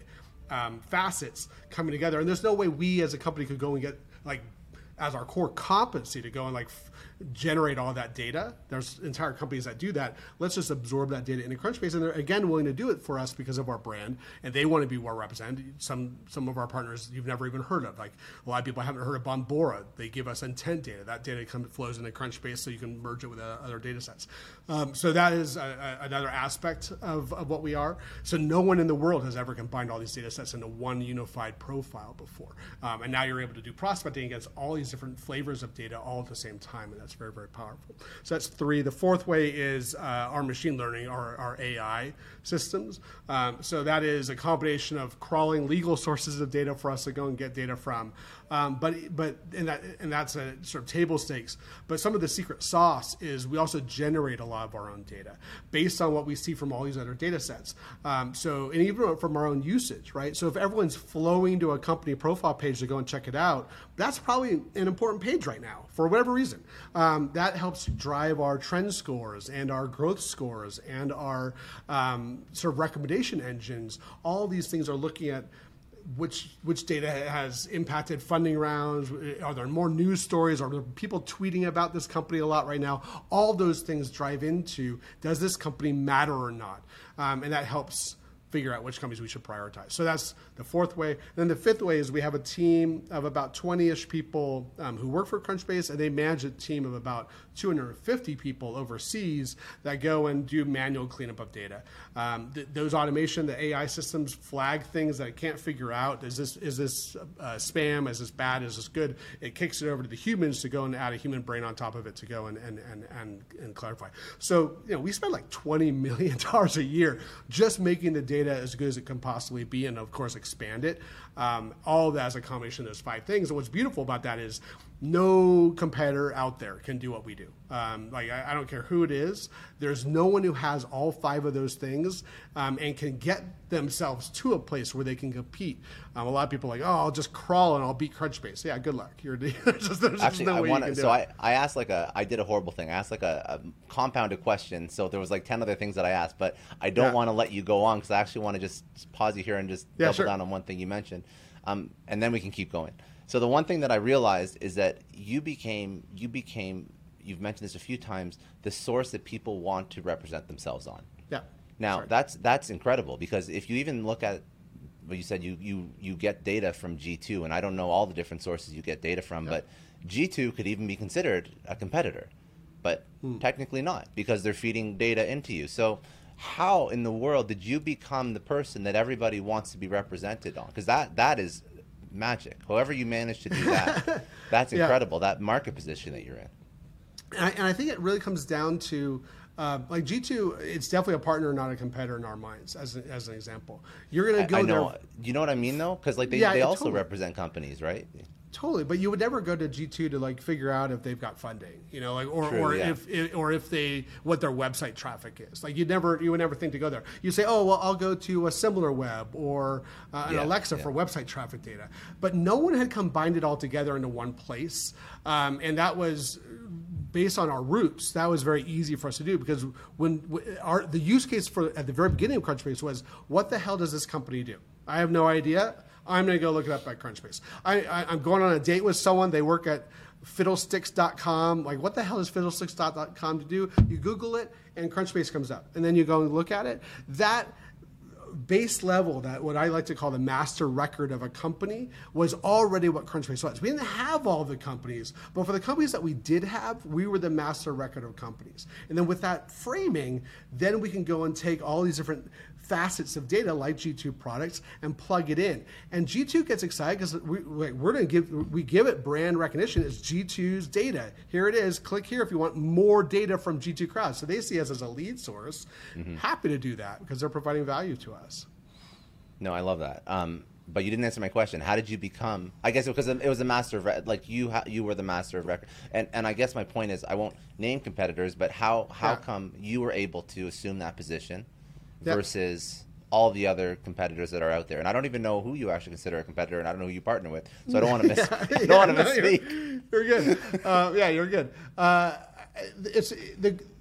um, facets coming together. And there's no way we as a company could go and get like as our core competency to go and like f- generate all that data. There's entire companies that do that. Let's just absorb that data into Crunchbase, and they're again willing to do it for us because of our brand, and they want to be well represented. Some some of our partners you've never even heard of, like a lot of people haven't heard of Bombora. They give us intent data. That data comes flows into Crunchbase, so you can merge it with uh, other data sets. Um, so that is a, a, another aspect of, of what we are. So no one in the world has ever combined all these data sets into one unified profile before, um, and now you're able to do prospecting against all these different flavors of data all at the same time, and that's very, very powerful. So that's three. The fourth way is uh, our machine learning, our, our A I systems. Um, so that is a combination of crawling legal sources of data for us to go and get data from. Um, but but and that and that's a sort of table stakes. But some of the secret sauce is we also generate a lot of our own data based on what we see from all these other data sets. Um, so and even from our own usage, right? So if everyone's flowing to a company profile page to go and check it out, that's probably an important page right now for whatever reason. Um, that helps drive our trend scores and our growth scores and our um, sort of recommendation engines. All these things are looking at which which data has impacted funding rounds. Are there more news stories? Are there people tweeting about this company a lot right now? All those things drive into, does this company matter or not? Um, and that helps figure out which companies we should prioritize. So that's the fourth way. And then the fifth way is we have a team of about twenty-ish people um, who work for Crunchbase, and they manage a team of about two hundred fifty people overseas that go and do manual cleanup of data. Um, th- those automation, the A I systems flag things that it can't figure out. Is this is this uh, spam? Is this bad? Is this good? It kicks it over to the humans to go and add a human brain on top of it to go and and and and, and clarify. So you know we spend like twenty million dollars a year just making the data as good as it can possibly be, and of course expand it. Um, all of that as a combination of those five things. And what's beautiful about that is no competitor out there can do what we do. Um, like I, I don't care who it is. There's no one who has all five of those things um, and can get themselves to a place where they can compete. Um, a lot of people are like, oh, I'll just crawl and I'll beat Crunchbase. Yeah, good luck. You're there's just, there's Actually, no I way want you can to. do So it. I, I asked like a I did a horrible thing. I asked like a, a compounded question. So there was like ten other things that I asked, but I don't Yeah. want to let you go on because I actually want to just pause you here and just Yeah, double sure. down on one thing you mentioned, um, and then we can keep going. So the one thing that I realized is that you became you became you've mentioned this a few times, the source that people want to represent themselves on. Yeah. Now Sorry. that's that's incredible because if you even look at what you said, you you you get data from G two, and I don't know all the different sources you get data from, Yeah. but G two could even be considered a competitor, but Hmm. technically not because they're feeding data into you. So how in the world did you become the person that everybody wants to be represented on? Because that that is magic. However you managed to do that, that's Yeah. incredible. That market position that you're in. And I, and I think it really comes down to, uh, like G two, it's definitely a partner, not a competitor in our minds, as, a, as an example. You're going I, to go I know. there. You know what I mean, though? Because like they, Yeah, they yeah, also totally. represent companies, right? Totally, but you would never go to G two to like figure out if they've got funding, you know, like or, True, or yeah. if, if or if they what their website traffic is. Like you'd never you would never think to go there. You say, oh well, I'll go to a SimilarWeb or uh, an Yeah, Alexa yeah. for website traffic data. But no one had combined it all together into one place, um, and that was based on our roots. That was very easy for us to do because when w- our the use case for at the very beginning of Crunchbase was, what the hell does this company do? I have no idea. I'm going to go look it up at Crunchbase. I, I, I'm going on a date with someone. They work at fiddlesticks dot com. Like, what the hell is fiddlesticks dot com to do? You Google it, and Crunchbase comes up. And then you go and look at it. That base level, that what I like to call the master record of a company, was already what Crunchbase was. We didn't have all the companies, but for the companies that we did have, we were the master record of companies. And then with that framing, then we can go and take all these different facets of data like G two products and plug it in. And G two gets excited because we, we're going to give we give it brand recognition. It's G two's data. Here it is. Click here if you want more data from G two Crowd. So they see us as a lead source. Mm-hmm. Happy to do that because they're providing value to us. No, I love that. Um, but you didn't answer my question. How did you become? I guess because it was a master of re- like you. Ha- you were the master of record. And and I guess my point is, I won't name competitors, but how how Yeah. come you were able to assume that position Yeah. versus all the other competitors that are out there? And I don't even know who you actually consider a competitor, and I don't know who you partner with. So I don't want to miss. I don't Yeah, want to no, misspeak. You're, you're good. Uh, yeah, you're good. Uh, it's the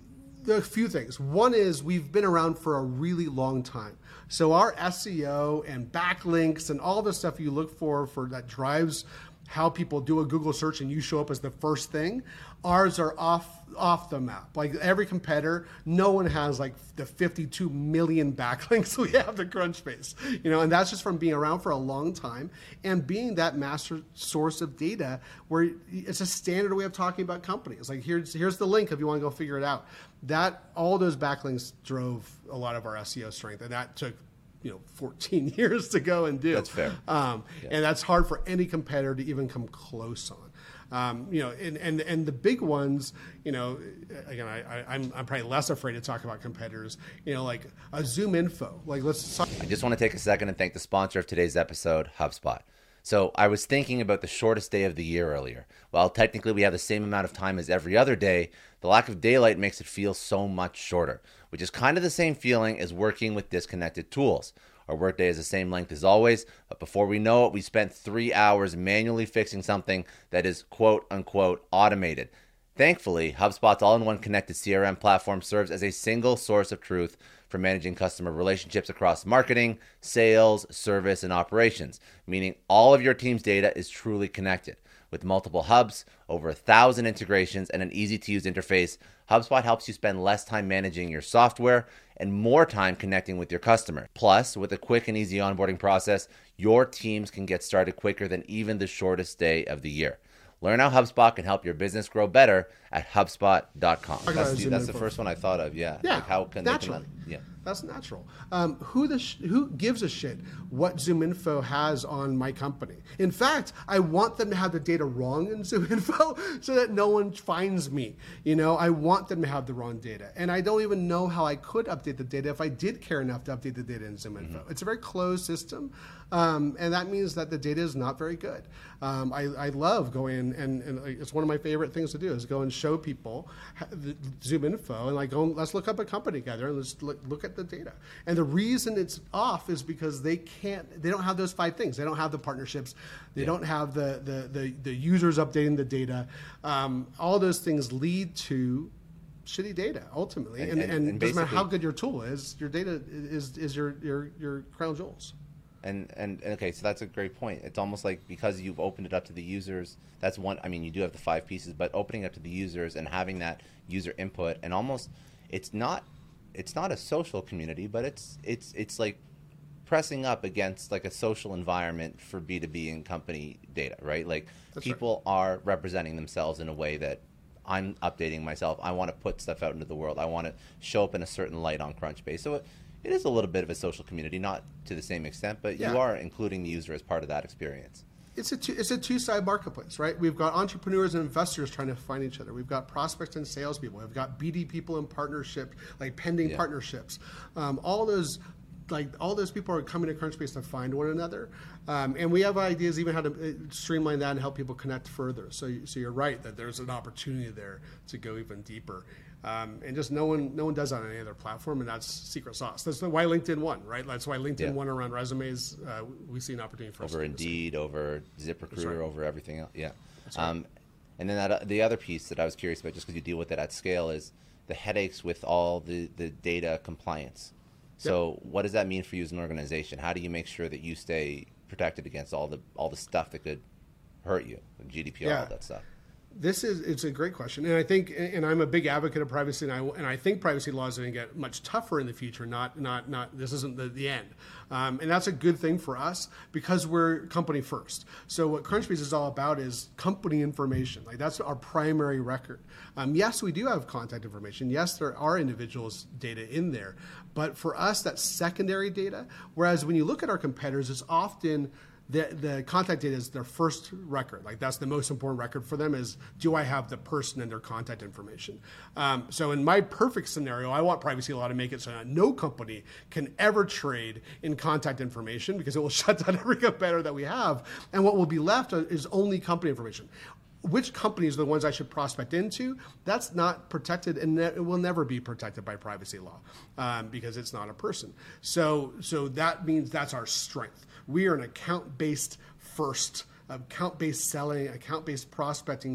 there are a few things. One is we've been around for a really long time. So our S E O and backlinks and all the stuff you look for for that drives how people do a Google search and you show up as the first thing, ours are off off the map. Like every competitor, no one has like the fifty-two million backlinks we have to Crunchbase, you know, and that's just from being around for a long time and being that master source of data where it's a standard way of talking about companies. Like here's here's the link if you want to go figure it out. That all those backlinks drove a lot of our S E O strength, and that took you know, fourteen years to go and do. That's fair. Um, yeah. And that's hard for any competitor to even come close on. Um, you know, and, and, and the big ones, you know, again, I, I, I'm, I'm probably less afraid to talk about competitors, you know, like a ZoomInfo. Like, let's talk. I just want to take a second and thank the sponsor of today's episode, HubSpot. So I was thinking about the shortest day of the year earlier. While technically we have the same amount of time as every other day, the lack of daylight makes it feel so much shorter, which is kind of the same feeling as working with disconnected tools. Our workday is the same length as always, but before we know it, we spent three hours manually fixing something that is quote unquote automated. Thankfully, HubSpot's all-in-one connected C R M platform serves as a single source of truth for managing customer relationships across marketing, sales, service, and operations, meaning all of your team's data is truly connected. With multiple hubs, over a thousand integrations, and an easy-to-use interface, HubSpot helps you spend less time managing your software and more time connecting with your customer. Plus, with a quick and easy onboarding process, your teams can get started quicker than even the shortest day of the year. Learn how HubSpot can help your business grow better at HubSpot dot com. That's, the, that's the first one I thought of, yeah. Yeah, like how can natural. They can, yeah. That's natural. Um, who the sh- who gives a shit what ZoomInfo has on my company? In fact, I want them to have the data wrong in ZoomInfo so that no one finds me. You know, I want them to have the wrong data. And I don't even know how I could update the data if I did care enough to update the data in ZoomInfo. Mm-hmm. It's a very closed system. Um, and that means that the data is not very good. Um, I, I love going and, and it's one of my favorite things to do is go and show people the ZoomInfo and like go let's look up a company together and let's look, look at the data. And the reason it's off is because they can't, they don't have those five things. They don't have the partnerships. They yeah. don't have the, the, the, the users updating the data. Um, all those things lead to shitty data ultimately. And, and, and, and, and doesn't matter how good your tool is, your data is, is your, your, your crown jewels. And, and and okay, so that's a great point. It's almost like because you've opened it up to the users, that's one, I mean, you do have the five pieces, but opening up to the users and having that user input and almost, it's not, it's not a social community, but it's, it's, it's like pressing up against like a social environment for B two B and company data, right? Like that's people right. are representing themselves in a way that I'm updating myself. I want to put stuff out into the world. I want to show up in a certain light on Crunchbase. So it, It is a little bit of a social community, not to the same extent, but yeah. you are including the user as part of that experience. It's a two, it's a two-side marketplace, right? We've got entrepreneurs and investors trying to find each other. We've got prospects and salespeople. We've got B D people in partnership, like pending yeah. partnerships. Um, all those, like all those people are coming to Crunchbase to find one another, um, and we have ideas even how to streamline that and help people connect further. So, so you're right that there's an opportunity there to go even deeper. Um, and just no one, no one does that on any other platform, and that's secret sauce. That's why LinkedIn won, right? That's why LinkedIn yeah. won around resumes. Uh, we see an opportunity for over us Indeed, over ZipRecruiter, right. over everything else. Yeah, right. um, and then that, the other piece that I was curious about, just because you deal with it at scale, is the headaches with all the, the data compliance. So, yep. what does that mean for you as an organization? How do you make sure that you stay protected against all the all the stuff that could hurt you, G D P R, yeah. all that stuff? This is it's a great question, and I think, and I'm a big advocate of privacy, and I and I think privacy laws are going to get much tougher in the future. Not not not this isn't the, the end, um, and that's a good thing for us because we're company first. So what Crunchbase is all about is company information. Like that's our primary record. Um, yes, we do have contact information. Yes, there are individuals' data in there, but for us, that's secondary data. Whereas when you look at our competitors, it's often The, the contact data is their first record. Like that's the most important record for them is, do I have the person and their contact information? Um, so in my perfect scenario, I want privacy law to make it so that no company can ever trade in contact information because it will shut down every competitor that we have. And what will be left is only company information. Which companies are the ones I should prospect into? That's not protected, and it will never be protected by privacy law um, because it's not a person. So, so that means that's our strength. We are an account-based first, account-based selling, account-based prospecting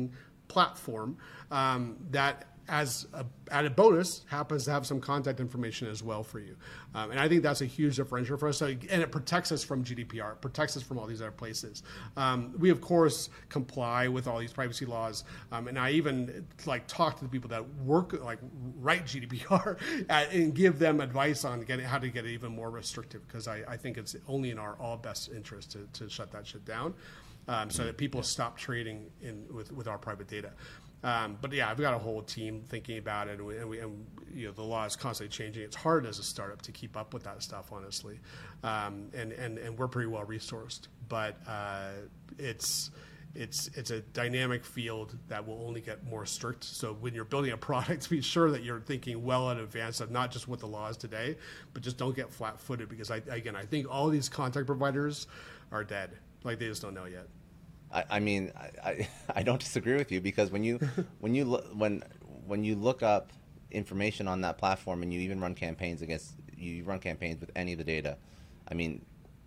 platform um, that, as a added bonus, happens to have some contact information as well for you. Um, and I think that's a huge differentiator for us. So, and it protects us from G D P R, it protects us from all these other places. Um, we, of course, comply with all these privacy laws. Um, and I even like talk to the people that work, like write G D P R and give them advice on getting, how to get it even more restrictive, because I, I think it's only in our all best interest to, to shut that shit down um, so that people stop trading in with, with our private data. Um, but yeah, I've got a whole team thinking about it, and, we, and, we, and you know, the law is constantly changing. It's hard as a startup to keep up with that stuff, honestly. Um, and, and, and we're pretty well resourced, but uh, it's it's it's a dynamic field that will only get more strict. So when you're building a product, be sure that you're thinking well in advance of not just what the law is today, but just don't get flat-footed, because I, again, I think all these contact providers are dead. Like, they just don't know yet. I, I mean, I, I I don't disagree with you, because when you when you look when when you look up information on that platform, and you even run campaigns against you run campaigns with any of the data, I mean,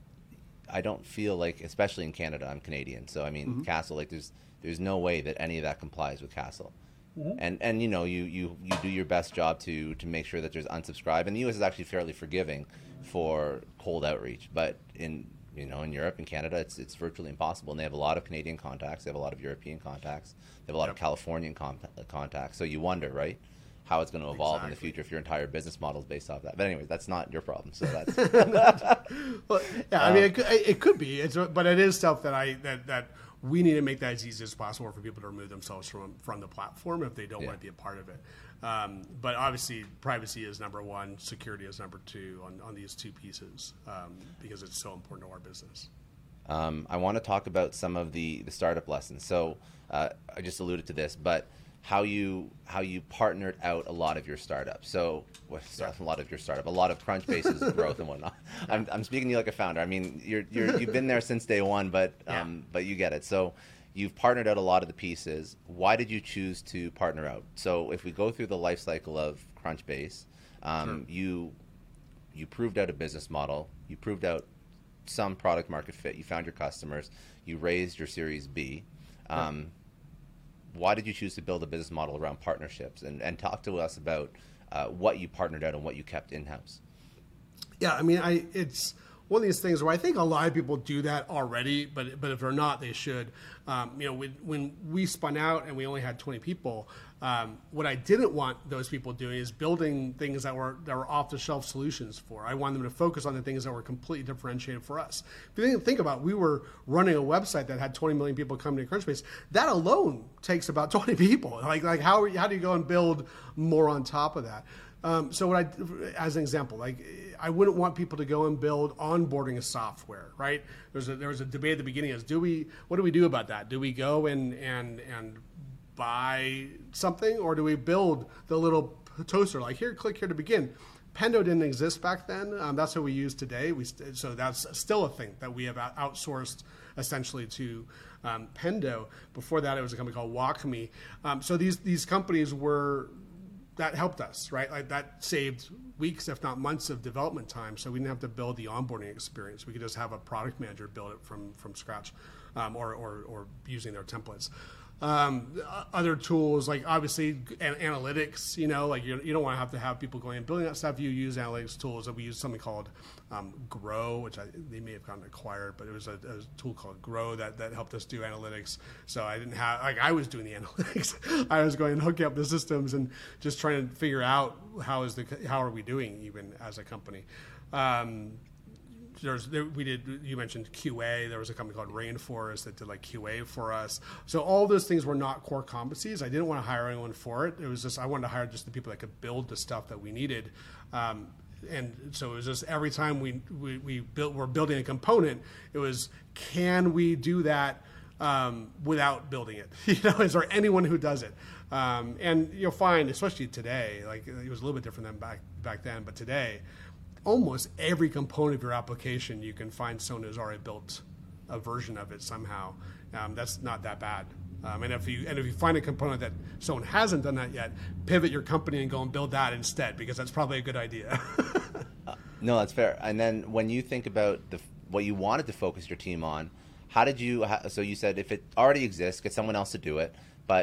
I don't feel like, especially in Canada, I'm Canadian, so I mean, mm-hmm. Castle, like there's there's no way that any of that complies with Castle. Mm-hmm. And and you know, you, you, you do your best job to to make sure that there's unsubscribe, and the U S is actually fairly forgiving for cold outreach, but in you know, in Europe and Canada, it's it's virtually impossible. And they have a lot of Canadian contacts. They have a lot of European contacts. They have a lot yep. of Californian con- contacts. So you wonder, right, how it's going to evolve exactly. in the future if your entire business model is based off that. But anyways, that's not your problem. So that's well, yeah. Um, I mean, it could, it could be, it's, but it is stuff that I that that we need to make that as easy as possible for people to remove themselves from from the platform if they don't yeah. want to be a part of it. Um, but obviously, privacy is number one, security is number two on, on these two pieces, um, because it's so important to our business. Um, I want to talk about some of the, the startup lessons. So uh, I just alluded to this, but how you how you partnered out a lot of your startups. So well, yeah. a lot of your startup, a lot of Crunchbase's growth and whatnot. I'm I'm speaking to you like a founder. I mean, you're you're you've been there since day one, but um, yeah. but you get it. So you've partnered out a lot of the pieces. Why did you choose to partner out? So if we go through the life cycle of Crunchbase, um, sure. you you proved out a business model. You proved out some product market fit. You found your customers. You raised your Series B. Um, yeah. Why did you choose to build a business model around partnerships? And, and talk to us about uh, what you partnered out and what you kept in-house. Yeah, I mean, I it's one of these things where I think a lot of people do that already, but but if they're not, they should. Um, you know, when, when we spun out and we only had twenty people, um, what I didn't want those people doing is building things that were that were off-the-shelf solutions for. I wanted them to focus on the things that were completely differentiated for us. If you think about it, we were running a website that had twenty million people coming to Crunchbase. That alone takes about twenty people. Like like how how do you go and build more on top of that? Um, so what I, as an example, like I wouldn't want people to go and build onboarding software, right? There's a, there was a debate at the beginning: is do we, what do we do about that? Do we go and and and buy something, or do we build the little toaster? Like here, click here to begin. Pendo didn't exist back then. Um, that's what we use today. We st- so that's still a thing that we have outsourced essentially to um, Pendo. Before that, it was a company called WalkMe. Um, so these these companies were. That helped us, right? Like that saved weeks, if not months, of development time. So we didn't have to build the onboarding experience. We could just have a product manager build it from from scratch, um, or, or or using their templates. Um, other tools like obviously an- analytics. You know, like you, you don't want to have to have people going and building that stuff. You use analytics tools. We use something called um, Grow, which I, they may have gotten acquired, but it was a, a tool called Grow that, that helped us do analytics. So I didn't have like I was doing the analytics. I was going and hooking up the systems and just trying to figure out how is the how are we doing even as a company. Um, There's, there, we did. You mentioned Q A. There was a company called Rainforest that did like Q A for us. So all those things were not core competencies. I didn't want to hire anyone for it. It was just I wanted to hire just the people that could build the stuff that we needed. Um, and so it was just every time we we, we built, we're building a component, it was can we do that um, without building it? You know, is there anyone who does it? Um, and you'll find, especially today, like it was a little bit different than back back then, but today. Almost every component of your application, you can find someone who's already built a version of it somehow. Um, that's not that bad. Um, and if you and if you find a component that someone hasn't done that yet, pivot your company and go and build that instead, because that's probably a good idea. uh, no, that's fair. And then when you think about the what you wanted to focus your team on, how did you? How, so you said if it already exists, get someone else to do it. But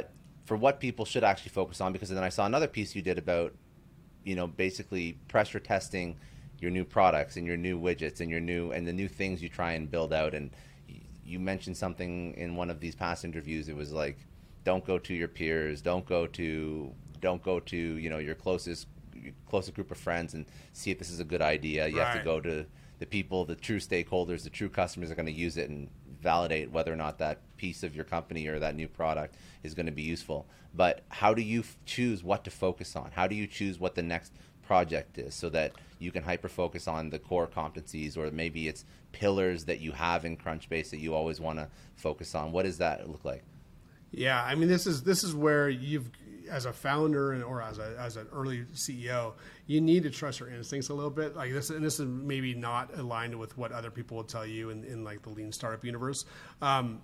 for what people should actually focus on, because then I saw another piece you did about, you know, basically pressure testing your new products and your new widgets and your new and the new things you try and build out. And you mentioned something in one of these past interviews. It was like, don't go to your peers, don't go to don't go to you know your closest your closest group of friends and see if this is a good idea. You right. have to go to the people, the true stakeholders, the true customers are going to use it and validate whether or not that piece of your company or that new product is going to be useful. But how do you f- choose what to focus on? How do you choose what the next project is so that you can hyper focus on the core competencies, or maybe it's pillars that you have in Crunchbase that you always want to focus on? What does that look like? Yeah, I mean, this is this is where you've, as a founder and or as a as an early C E O, you need to trust your instincts a little bit. Like this, and this is maybe not aligned with what other people will tell you in, in like the lean startup universe. Um,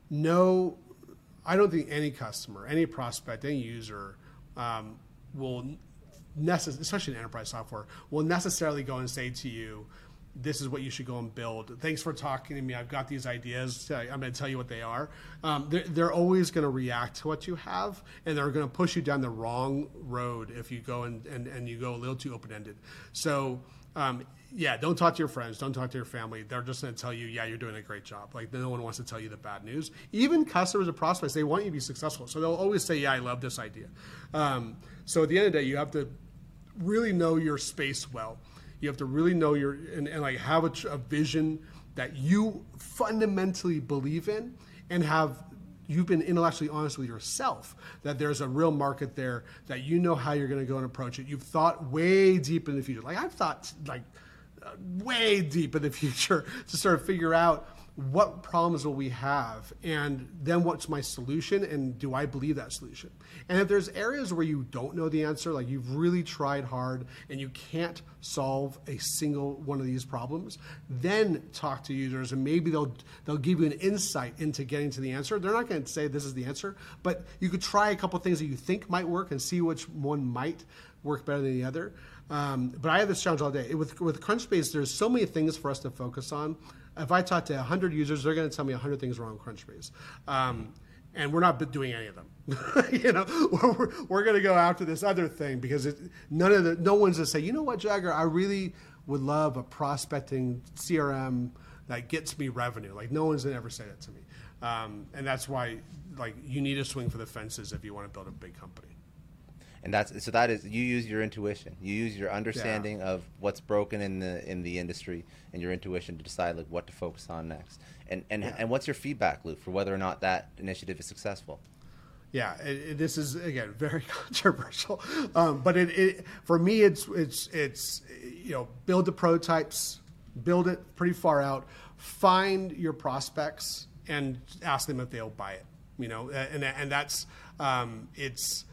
no, I don't think any customer, any prospect, any user um, will necess- especially in enterprise software, will necessarily go and say to you, this is what you should go and build. Thanks for talking to me. I've got these ideas. I'm going to tell you what they are. Um, they're, they're always going to react to what you have, and they're going to push you down the wrong road if you go and, and, and you go a little too open-ended. So, um, yeah, don't talk to your friends. Don't talk to your family. They're just going to tell you, yeah, you're doing a great job. Like, no one wants to tell you the bad news. Even customers and prospects, they want you to be successful. So they'll always say, yeah, I love this idea. Um, so at the end of the day, you have to really know your space well. You have to really know your and, and like have a, a vision that you fundamentally believe in, and have you've been intellectually honest with yourself that there's a real market there, that you know how you're going to go and approach it. You've thought way deep in the future. Like I've thought like uh, way deep in the future to sort of figure out what problems will we have, and then what's my solution, and do I believe that solution? And if there's areas where you don't know the answer, like you've really tried hard and you can't solve a single one of these problems, then talk to users, and maybe they'll they'll give you an insight into getting to the answer. They're not going to say this is the answer, but you could try a couple things that you think might work and see which one might work better than the other. Um, but I have this challenge all day. With, with Crunchbase, there's so many things for us to focus on. If I talk to one hundred users, they're going to tell me one hundred things wrong with Crunchbase. Um, and we're not doing any of them. you know, we're, we're going to go after this other thing because it, none of the, no one's going to say, you know what, Jagger, I really would love a prospecting C R M that gets me revenue. Like no one's going to ever say that to me. Um, and that's why like you need to swing for the fences if you want to build a big company. And that's so that is you use your intuition. You use your understanding yeah. of what's broken in the in the industry and your intuition to decide like what to focus on next. And and yeah. and what's your feedback loop for whether or not that initiative is successful? Yeah, it, it, this is again very controversial, um, but it, it for me it's it's it's you know build the prototypes, build it pretty far out, find your prospects and ask them if they'll buy it. You know, and and that's um, it's.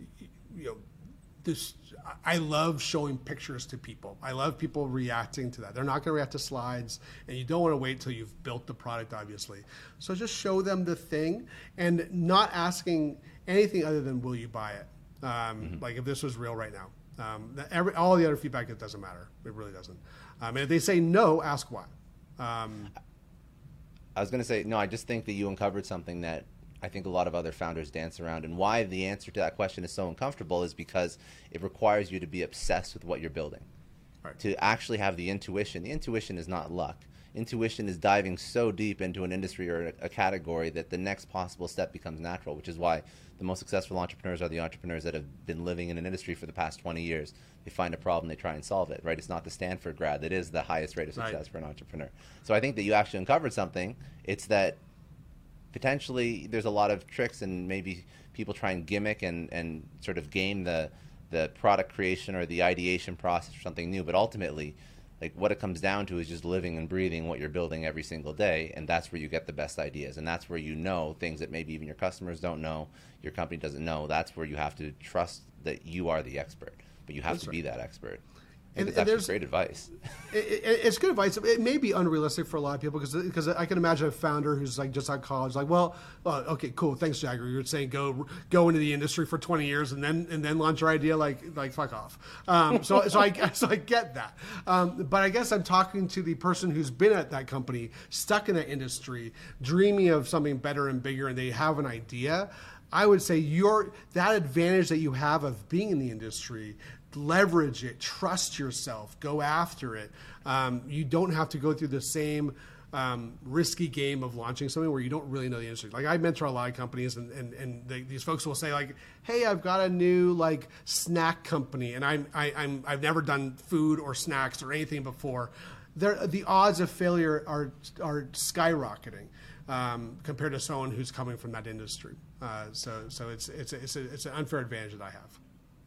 You know, this. I love showing pictures to people. I love people reacting to that. They're not going to react to slides, and you don't want to wait till you've built the product, obviously. So just show them the thing, and not asking anything other than "Will you buy it?" Um, mm-hmm. Like if this was real right now. Um, every, all the other feedback, it doesn't matter. It really doesn't. Um, and if they say no, ask why. Um, I was going to say no. I just think that you uncovered something that I think a lot of other founders dance around, and why the answer to that question is so uncomfortable is because it requires you to be obsessed with what you're building. Right. To actually have the intuition. The intuition is not luck. Intuition is diving so deep into an industry or a, a category that the next possible step becomes natural, which is why the most successful entrepreneurs are the entrepreneurs that have been living in an industry for the past twenty years. They find a problem, they try and solve it, right? It's not the Stanford grad that is the highest rate of success right. for an entrepreneur. So I think that you actually uncovered something. It's that potentially there's a lot of tricks, and maybe people try and gimmick and, and sort of game the the product creation or the ideation process for something new. But ultimately, like what it comes down to is just living and breathing what you're building every single day, and that's where you get the best ideas. And that's where you know things that maybe even your customers don't know, your company doesn't know. That's where you have to trust that you are the expert, but you have that's to right. be that expert. And, it's actually great advice. It, it, it's good advice. It may be unrealistic for a lot of people because because I can imagine a founder who's like just out of college, like, well, uh, okay, cool, thanks, Jagger. You're saying go go into the industry for twenty years and then and then launch your idea, like like fuck off. Um, so so I so I get that, um, but I guess I'm talking to the person who's been at that company, stuck in that industry, dreaming of something better and bigger, and they have an idea. I would say your that advantage that you have of being in the industry, leverage it, trust yourself, go after it. Um, you don't have to go through the same um, risky game of launching something where you don't really know the industry. Like I mentor a lot of companies, and and, and they, these folks will say like, "Hey, I've got a new like snack company, and I'm I, I'm I've never done food or snacks or anything before." They're, the odds of failure are are skyrocketing um, compared to someone who's coming from that industry. Uh, so so it's it's a, it's a, it's an unfair advantage that I have.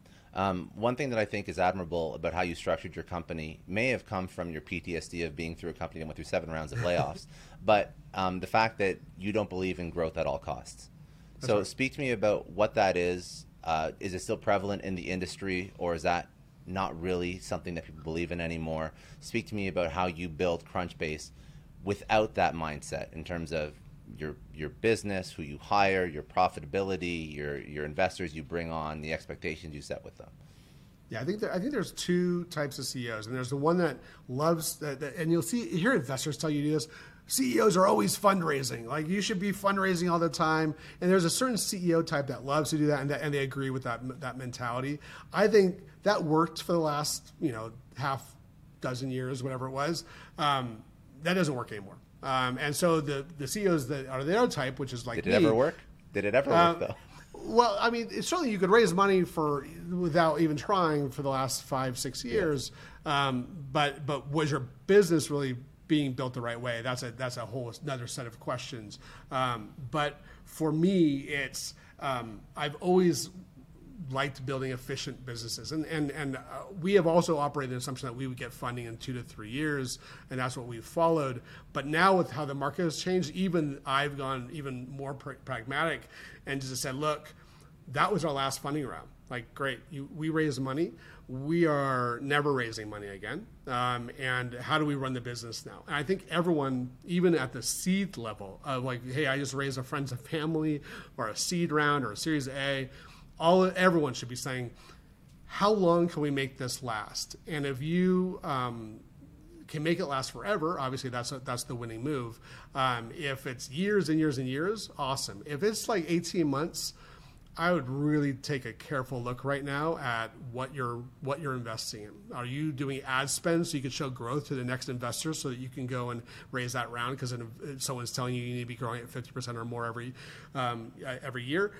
Um, one thing that I think is admirable about how you structured your company may have come from your P T S D of being through a company that went through seven rounds of layoffs, but um, the fact that you don't believe in growth at all costs. That's so right. Speak to me about what that is. Uh, is it still prevalent in the industry, or is that not really something that people believe in anymore? Speak to me about how you build Crunchbase without that mindset in terms of your your business, who you hire, your profitability, your your investors you bring on, the expectations you set with them. Yeah, I think there, I think there's two types of C E Os, and there's the one that loves that, that and you'll see hear investors tell you this. C E Os are always fundraising. Like you should be fundraising all the time. And there's a certain C E O type that loves to do that, and, that, and they agree with that that mentality. I think that worked for the last you know half dozen years, whatever it was. Um, that doesn't work anymore. Um, and so the, the C E Os that are the other type, which is like Did it me, ever work? Did it ever uh, work, though? Well, I mean, it's certainly you could raise money for without even trying for the last five, six years. Yeah. Um, but but was your business really being built the right way? That's a that's a whole another set of questions. Um, but for me, it's um, I've always liked building efficient businesses. And and and uh, we have also operated the assumption that we would get funding in two to three years, and that's what we've followed. But now with how the market has changed, even I've gone even more pr- pragmatic and just said, look, that was our last funding round. Like, great, you, we raised money. We are never raising money again. Um, and how do we run the business now? And I think everyone, even at the seed level, of like, hey, I just raised a friends and family or a seed round or a Series A, all everyone should be saying, how long can we make this last? And if you um, can make it last forever, obviously that's a, that's the winning move. Um, if it's years and years and years, awesome. If it's like eighteen months, I would really take a careful look right now at what you're what you're investing in. Are you doing ad spend so you can show growth to the next investor so that you can go and raise that round because someone's telling you you need to be growing at fifty percent or more every um, every year?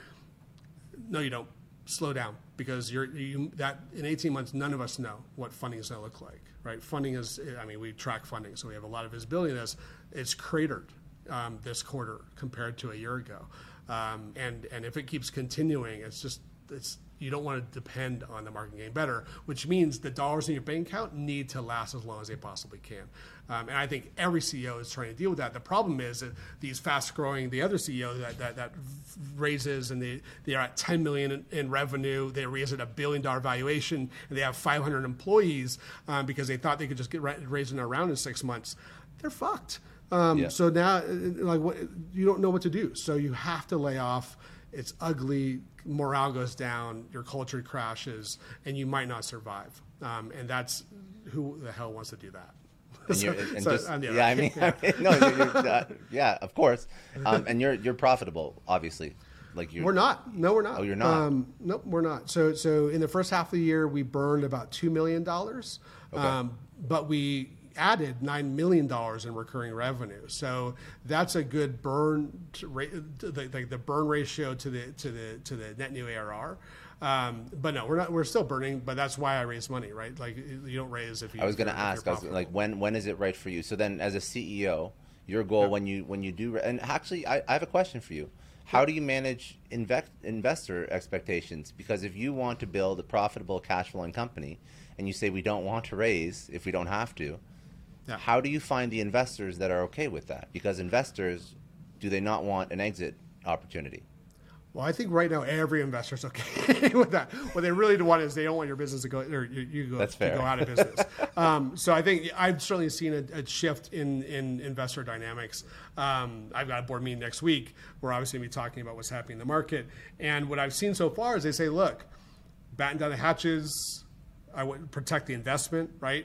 No, you don't. Slow down, because you're you, that in eighteen months, none of us know what funding is going to look like, right? Funding is, I mean, we track funding, so we have a lot of visibility in this. It's cratered um, this quarter compared to a year ago. Um, and, and if it keeps continuing, it's just, it's, you don't want to depend on the market getting better, which means the dollars in your bank account need to last as long as they possibly can. Um, and I think every C E O is trying to deal with that. The problem is that these fast growing, the other C E O that, that, that raises and they, they are at ten million in, in revenue, they raise at a billion dollar valuation, and they have five hundred employees um, because they thought they could just get raised around in six months. They're fucked. Um, yeah. So now, like, what, you don't know what to do. So you have to lay off. It's ugly. Morale goes down. Your culture crashes, and you might not survive. Um, and that's who the hell wants to do that. And so, and so, just, yeah, I mean, yeah. I mean no, you're, you're, uh, yeah, of course. Um, and you're you're profitable, obviously. Like you're, we're not. No, we're not. Oh, you're not. Um, nope, we're not. So so in the first half of the year, we burned about two million dollars, okay. um, but we added nine million dollars in recurring revenue. So that's a good burn rate, the, the, the burn ratio to the to the to the net new A R R. Um, but no, we're not. We're still burning. But that's why I raise money, right? Like you don't raise if you. I was going to ask, I was, like when when is it right for you? So then, as a C E O, your goal yeah. when you when you do, and actually, I, I have a question for you. How do you manage invest, investor expectations? Because if you want to build a profitable, cash flowing company, and you say we don't want to raise if we don't have to. Yeah. How do you find the investors that are okay with that? Because investors, do they not want an exit opportunity? Well, I think right now every investor is okay with that. What they really want is they don't want your business to go or you, you go, That's fair. to go out of business. um, so I think I've certainly seen a, a shift in, in investor dynamics. Um, I've got a board meeting next week. We're obviously going to be talking about what's happening in the market. And what I've seen so far is they say, look, batten down the hatches. I would protect the investment, right?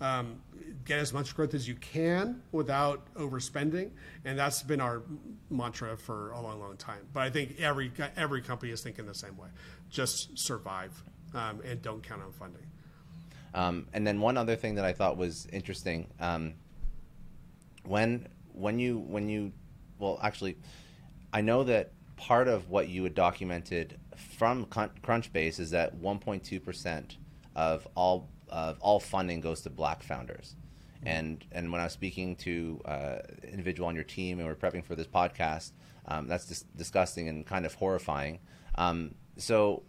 Um, get as much growth as you can without overspending, and that's been our mantra for a long, long time. But I think every every company is thinking the same way: just survive um, and don't count on funding. Um, and then one other thing that I thought was interesting, um, when when you when you, well, actually, I know that part of what you had documented from Crunchbase is that one point two percent of all of all funding goes to Black founders. And and when I was speaking to uh, an individual on your team and we're prepping for this podcast, um, that's dis- disgusting and kind of horrifying. Um, so,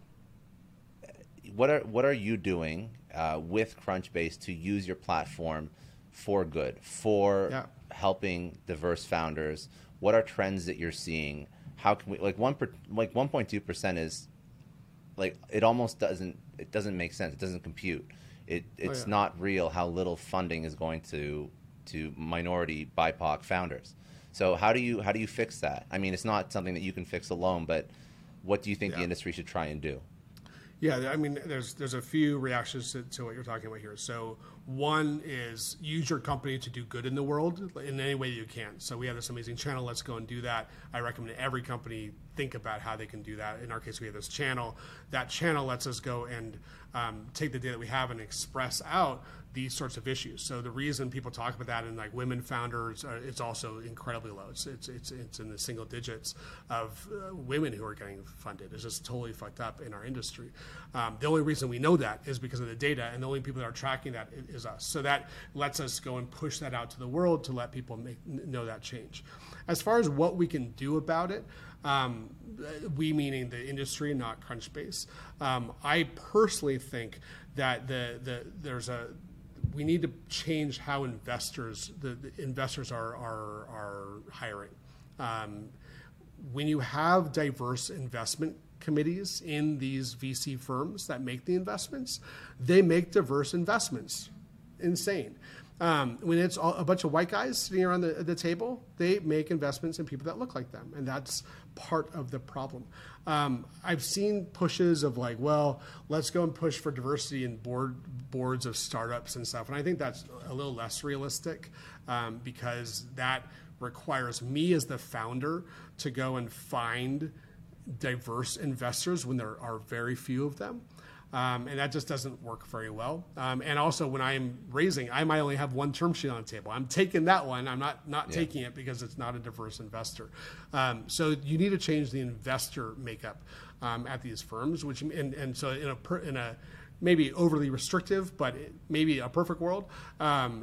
what are what are you doing uh, with Crunchbase to use your platform for good, for yeah. helping diverse founders? What are trends that you're seeing? How can we like one per, like one point two percent is like it almost doesn't it doesn't make sense. It doesn't compute. It, it's oh, yeah. not real how little funding is going to to minority B I P O C founders. So how do you how do you fix that? I mean, it's not something that you can fix alone, but what do you think yeah. the industry should try and do? Yeah, I mean, there's there's a few reactions to, to what you're talking about here. So one is use your company to do good in the world in any way you can. So we have this amazing channel. Let's go and do that. I recommend every company think about how they can do that. In our case, we have this channel. That channel lets us go and um, take the data that we have and express out these sorts of issues. So the reason people talk about that in like women founders, uh, it's also incredibly low. It's, it's it's it's in the single digits of uh, women who are getting funded. It's just totally fucked up in our industry. Um, the only reason we know that is because of the data, and the only people that are tracking that is us. So that lets us go and push that out to the world to let people make, know that change. As far as what we can do about it, um, we meaning the industry, not Crunchbase. Um, I personally think that the the there's a we need to change how investors the, the investors are are, are hiring. Um, when you have diverse investment committees in these V C firms that make the investments, they make diverse investments. Insane. Um, when it's all, a bunch of white guys sitting around the, the table, they make investments in people that look like them, and that's part of the problem. Um, I've seen pushes of like, well, let's go and push for diversity in board boards of startups and stuff, and I think that's a little less realistic um, because that requires me as the founder to go and find diverse investors when there are very few of them. Um, and that just doesn't work very well. Um, and also, when I am raising, I might only have one term sheet on the table. I'm taking that one. I'm not not yeah. taking it because it's not a diverse investor. Um, so you need to change the investor makeup um, at these firms. Which and, and so in a per, in a maybe overly restrictive, but it, maybe a perfect world, um,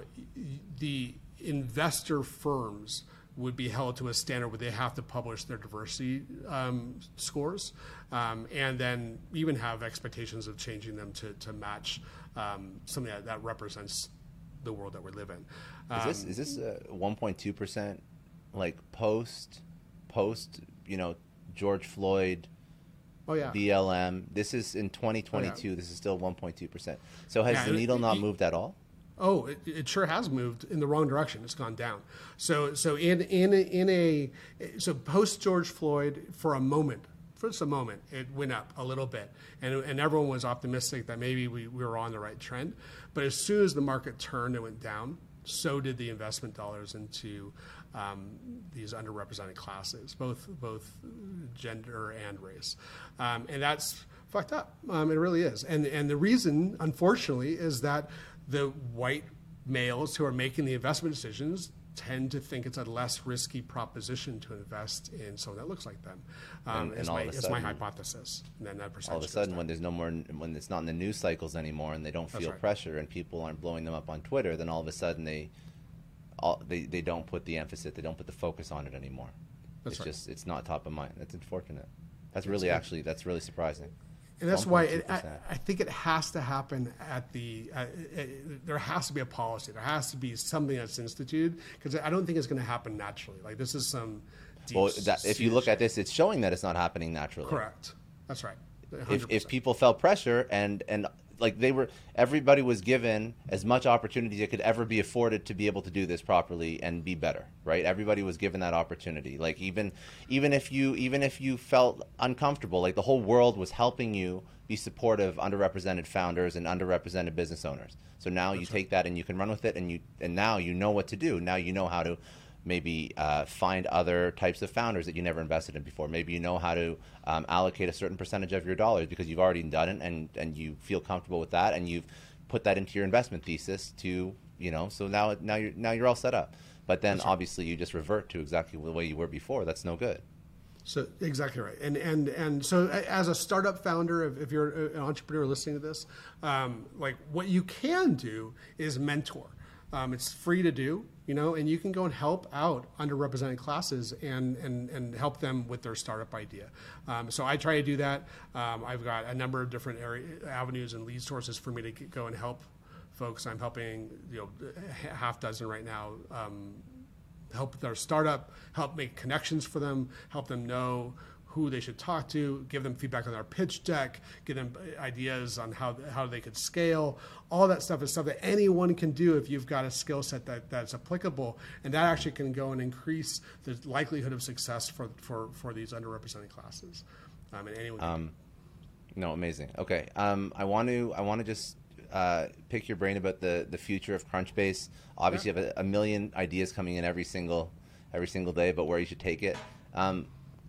the investor firms would be held to a standard where they have to publish their diversity um, scores um, and then even have expectations of changing them to, to match um, something that, that represents the world that we live in. Um, is this is this uh, one point two percent like post post you know George Floyd? Oh yeah. B L M. This is in twenty twenty-two. Oh, yeah. This is still one point two percent. So has yeah, the needle it, not it, moved at all? Oh, it, it sure has moved in the wrong direction. It's gone down. So, so in in a, in a so post George Floyd, for a moment, for just a moment, it went up a little bit, and and everyone was optimistic that maybe we, we were on the right trend. But as soon as the market turned, it went down. So did the investment dollars into um, these underrepresented classes, both both gender and race, um, and that's fucked up. Um, it really is. And and the reason, unfortunately, is that the white males who are making the investment decisions tend to think it's a less risky proposition to invest in someone that looks like them. Um, and, and is my, is my hypothesis. And then that percentage all of a sudden, when there's no more, when it's not in the news cycles anymore, and they don't feel right. pressure, and people aren't blowing them up on Twitter, then all of a sudden they, all, they they don't put the emphasis, they don't put the focus on it anymore. That's it's right. just it's not top of mind. That's unfortunate. That's really that's actually that's really surprising. And that's why it, I, I think it has to happen at the, uh, it, there has to be a policy. There has to be something that's instituted, because I don't think it's going to happen naturally. Like, this is some deep Well, that, if you look at this, it's showing that it's not happening naturally. Correct. That's right. If, if people felt pressure and, and like they were, everybody was given as much opportunity that could ever be afforded to be able to do this properly and be better, right? Everybody was given that opportunity. Like even, even if you, even if you felt uncomfortable, like the whole world was helping you be supportive of underrepresented founders and underrepresented business owners. So now That's you take right. that and you can run with it, and you and now you know what to do. Now you know how to maybe uh, find other types of founders that you never invested in before. Maybe you know how to um, allocate a certain percentage of your dollars because you've already done it, and, and you feel comfortable with that, and you've put that into your investment thesis to, you know, so now now you're, now you're all set up. But then right. obviously you just revert to exactly the way you were before. That's no good. So exactly right, and and and so as a startup founder, if, if you're an entrepreneur listening to this, um, like what you can do is mentor. Um, it's free to do, you know, and you can go and help out underrepresented classes and and and help them with their startup idea. Um, so I try to do that. Um, I've got a number of different area, avenues and lead sources for me to go and help folks. I'm helping, you know, a half dozen right now. Um, help their startup, help make connections for them, help them know who they should talk to, give them feedback on our pitch deck, give them ideas on how how they could scale. All that stuff is stuff that anyone can do if you've got a skill set that, that's applicable, and that actually can go and increase the likelihood of success for for, for these underrepresented classes. Um, and anyone can um, no, amazing. Okay, um, I want to I want to just uh, pick your brain about the, the future of Crunchbase. Obviously, yeah. you have a, a million ideas coming in every single every single day about where you should take it. Um,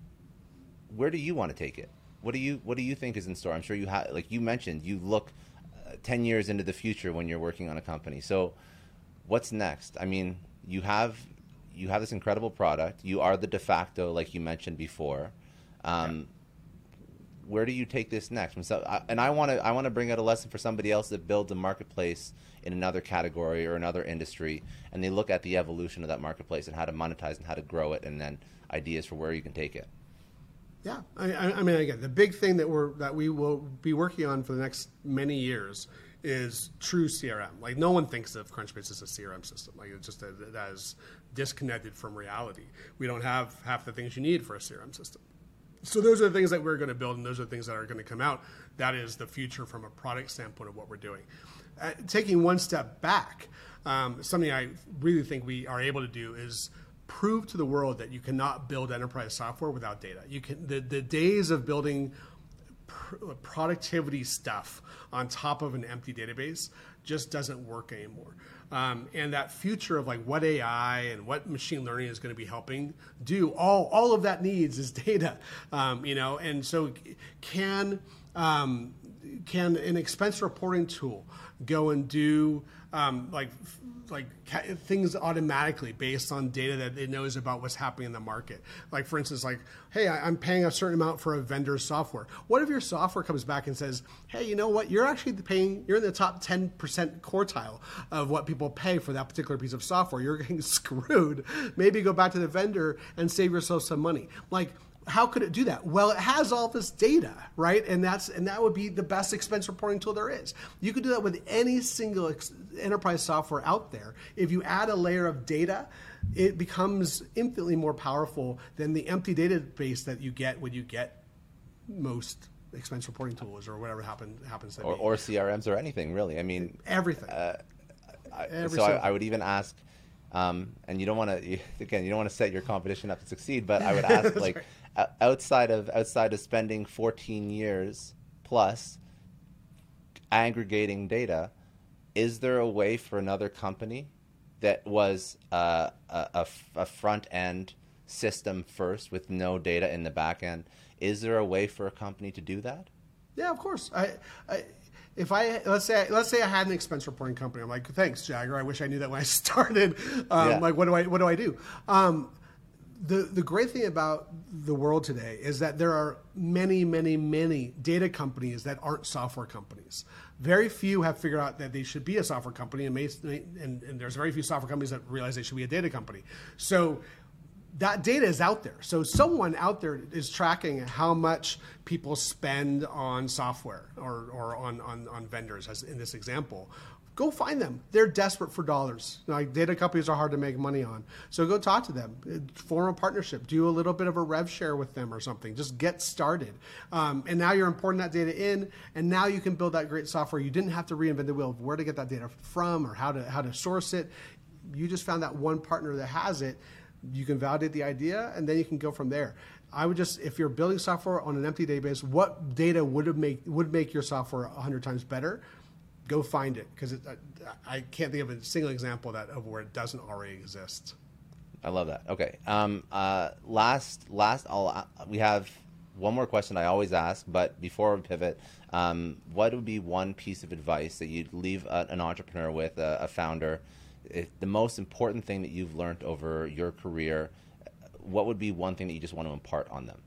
where do you want to take it? What do you What do you think is in store? I'm sure you have, like you mentioned, you look uh, ten years into the future when you're working on a company. So, what's next? I mean, you have you have this incredible product. You are the de facto, like you mentioned before. Um, yeah. Where do you take this next? And, so, I, and I want to I want to bring out a lesson for somebody else that builds a marketplace in another category or another industry, and they look at the evolution of that marketplace and how to monetize and how to grow it, and then ideas for where you can take it. Yeah, I, I mean, again, the big thing that we're that we will be working on for the next many years is true C R M. Like, no one thinks of Crunchbase as a C R M system. Like, it's just that it is disconnected from reality. We don't have half the things you need for a C R M system. So those are the things that we're going to build, and those are the things that are going to come out. That is the future from a product standpoint of what we're doing. Uh, taking one step back, um, something I really think we are able to do is prove to the world that you cannot build enterprise software without data. You can the, the days of building pr- productivity stuff on top of an empty database just doesn't work anymore. Um, and that future of like what A I and what machine learning is going to be helping do, all all of that needs is data. Um, you know, and so can um, can an expense reporting tool go and do um, like like things automatically based on data that it knows about what's happening in the market? Like, for instance, like, hey, I'm paying a certain amount for a vendor's software. What if your software comes back and says, hey, you know what? You're actually paying, you're in the top ten percent quartile of what people pay for that particular piece of software. You're getting screwed. Maybe go back to the vendor and save yourself some money. Like, how could it do that? Well, it has all this data, right? And that's and that would be the best expense reporting tool there is. You could do that with any single ex- enterprise software out there. If you add a layer of data, it becomes infinitely more powerful than the empty database that you get when you get most expense reporting tools or whatever happen, happens to or, be. Or C R Ms or anything, really. I mean, everything. Uh, I, Every so I, I would even ask, um, and you don't want to, again, you don't want to set your competition up to succeed, but I would ask, like, right. Outside of outside of spending fourteen years plus aggregating data, is there a way for another company that was uh, a, a, a front end system first with no data in the back end? Is there a way for a company to do that? Yeah, of course. I, I if I let's say let's say I had an expense reporting company. I'm like, thanks, Jagger. I wish I knew that when I started. Um, yeah. Like, what do I what do I do? Um, The the great thing about the world today is that there are many, many, many data companies that aren't software companies. Very few have figured out that they should be a software company, and, may, and, and there's very few software companies that realize they should be a data company. So that data is out there. So someone out there is tracking how much people spend on software or, or on, on, on vendors, as in this example. Go find them. They're desperate for dollars. Like, data companies are hard to make money on. So go talk to them. Form a partnership. Do a little bit of a rev share with them or something. Just get started. Um, and now you're importing that data in, and now you can build that great software. You didn't have to reinvent the wheel of where to get that data from or how to how to source it. You just found that one partner that has it. You can validate the idea, and then you can go from there. I would just, if you're building software on an empty database, what data would have make would make your software a hundred times better? Go find it, because I, I can't think of a single example of that of where it doesn't already exist. I love that. Okay. Um, uh, last, last, I'll, uh, we have one more question I always ask, but before we pivot, um, what would be one piece of advice that you'd leave a, an entrepreneur with, a, a founder, if the most important thing that you've learned over your career? What would be one thing that you just want to impart on them?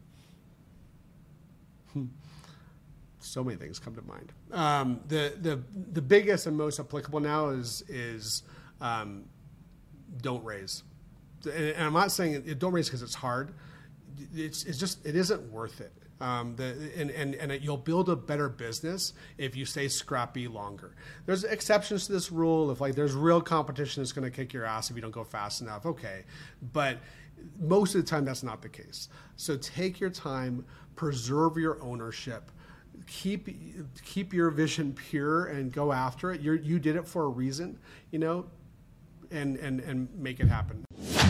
Hmm. So many things come to mind. Um, the the the biggest and most applicable now is is um, don't raise. And I'm not saying it, don't raise because it's hard. It's it's just it isn't worth it. Um, the, and and and you'll build a better business if you stay scrappy longer. There's exceptions to this rule. If like there's real competition that's going to kick your ass if you don't go fast enough, okay. But most of the time that's not the case. So take your time, preserve your ownership, keep keep your vision pure, and go after it. You you did it for a reason, you know, and and and make it happen.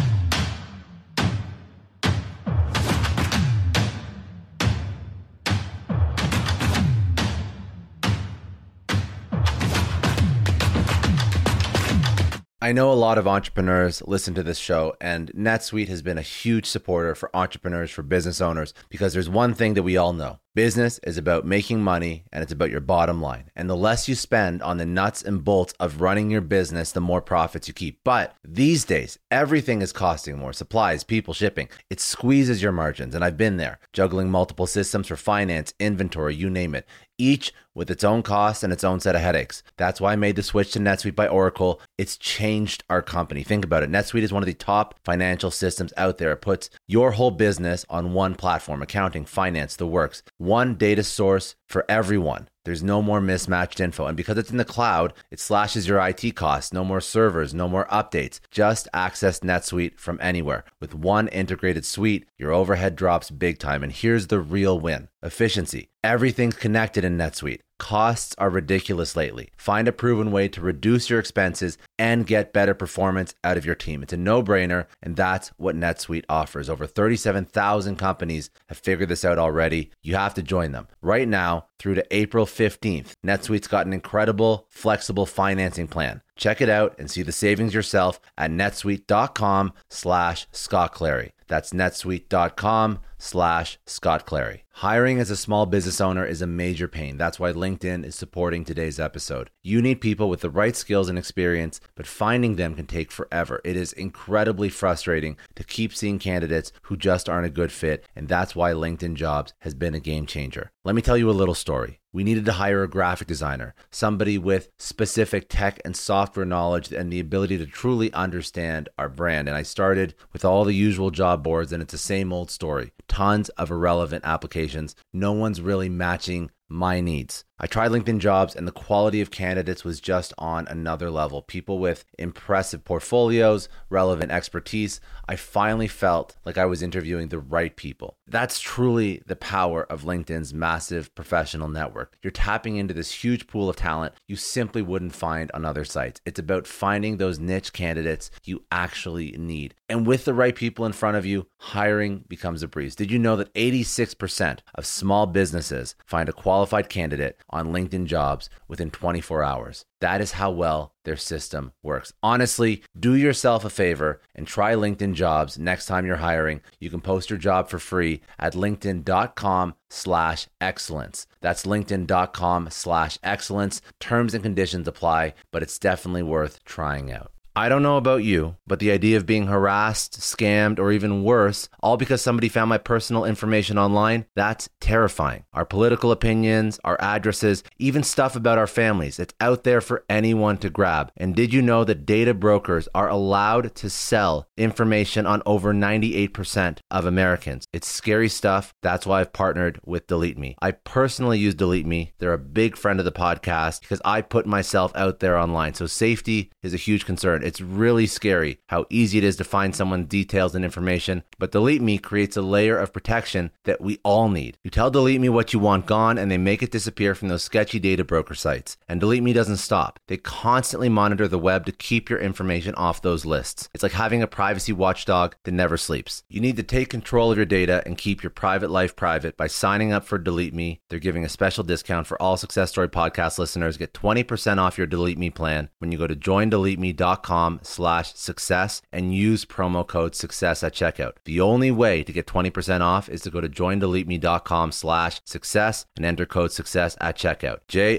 I know a lot of entrepreneurs listen to this show, and NetSuite has been a huge supporter for entrepreneurs, for business owners, because there's one thing that we all know. Business is about making money, and it's about your bottom line. And the less you spend on the nuts and bolts of running your business, the more profits you keep. But these days, everything is costing more. Supplies, people, shipping. It squeezes your margins, and I've been there, juggling multiple systems for finance, inventory, you name it, each with its own costs and its own set of headaches. That's why I made the switch to NetSuite by Oracle. It's changed our company. Think about it. NetSuite is one of the top financial systems out there. It puts your whole business on one platform: accounting, finance, the works. One data source for everyone. There's no more mismatched info. And because it's in the cloud, it slashes your I T costs. No more servers, no more updates. Just access NetSuite from anywhere. With one integrated suite, your overhead drops big time. And here's the real win: efficiency. Everything's connected in NetSuite. Costs are ridiculous lately. Find a proven way to reduce your expenses and get better performance out of your team. It's a no-brainer, and that's what NetSuite offers. Over thirty-seven thousand companies have figured this out already. You have to join them. Right now, through to April fifteenth, NetSuite's got an incredible, flexible financing plan. Check it out and see the savings yourself at netsuite.com slash Scott Clary. That's netsuite.com slash Scott Clary. Hiring as a small business owner is a major pain. That's why LinkedIn is supporting today's episode. You need people with the right skills and experience, but finding them can take forever. It is incredibly frustrating to keep seeing candidates who just aren't a good fit, and that's why LinkedIn Jobs has been a game changer. Let me tell you a little story. We needed to hire a graphic designer, somebody with specific tech and software knowledge and the ability to truly understand our brand. And I started with all the usual job boards, and it's the same old story. Tons of irrelevant applications. No one's really matching my needs. I tried LinkedIn Jobs, and the quality of candidates was just on another level. People with impressive portfolios, relevant expertise. I finally felt like I was interviewing the right people. That's truly the power of LinkedIn's massive professional network. You're tapping into this huge pool of talent you simply wouldn't find on other sites. It's about finding those niche candidates you actually need. And with the right people in front of you, hiring becomes a breeze. Did you know that eighty-six percent of small businesses find a qualified candidate on LinkedIn Jobs within twenty-four hours? That is how well their system works. Honestly, do yourself a favor and try LinkedIn Jobs next time you're hiring. You can post your job for free at linkedin.com slash excellence. That's linkedin.com slash excellence. Terms and conditions apply, but it's definitely worth trying out. I don't know about you, but the idea of being harassed, scammed, or even worse, all because somebody found my personal information online, that's terrifying. Our political opinions, our addresses, even stuff about our families, it's out there for anyone to grab. And did you know that data brokers are allowed to sell information on over ninety-eight percent of Americans? It's scary stuff. That's why I've partnered with Delete Me. I personally use Delete Me. They're a big friend of the podcast because I put myself out there online. So safety is a huge concern. It's really scary how easy it is to find someone's details and information, but Delete Me creates a layer of protection that we all need. You tell Delete Me what you want gone, and they make it disappear from those sketchy data broker sites. And Delete Me doesn't stop. They constantly monitor the web to keep your information off those lists. It's like having a privacy watchdog that never sleeps. You need to take control of your data and keep your private life private by signing up for Delete Me. They're giving a special discount for all Success Story podcast listeners. Get twenty percent off your Delete Me plan when you go to joindeleteme.com slash success and use promo code success at checkout. The only way to get twenty percent off is to go to joindeleteme.com slash success and enter code success at checkout.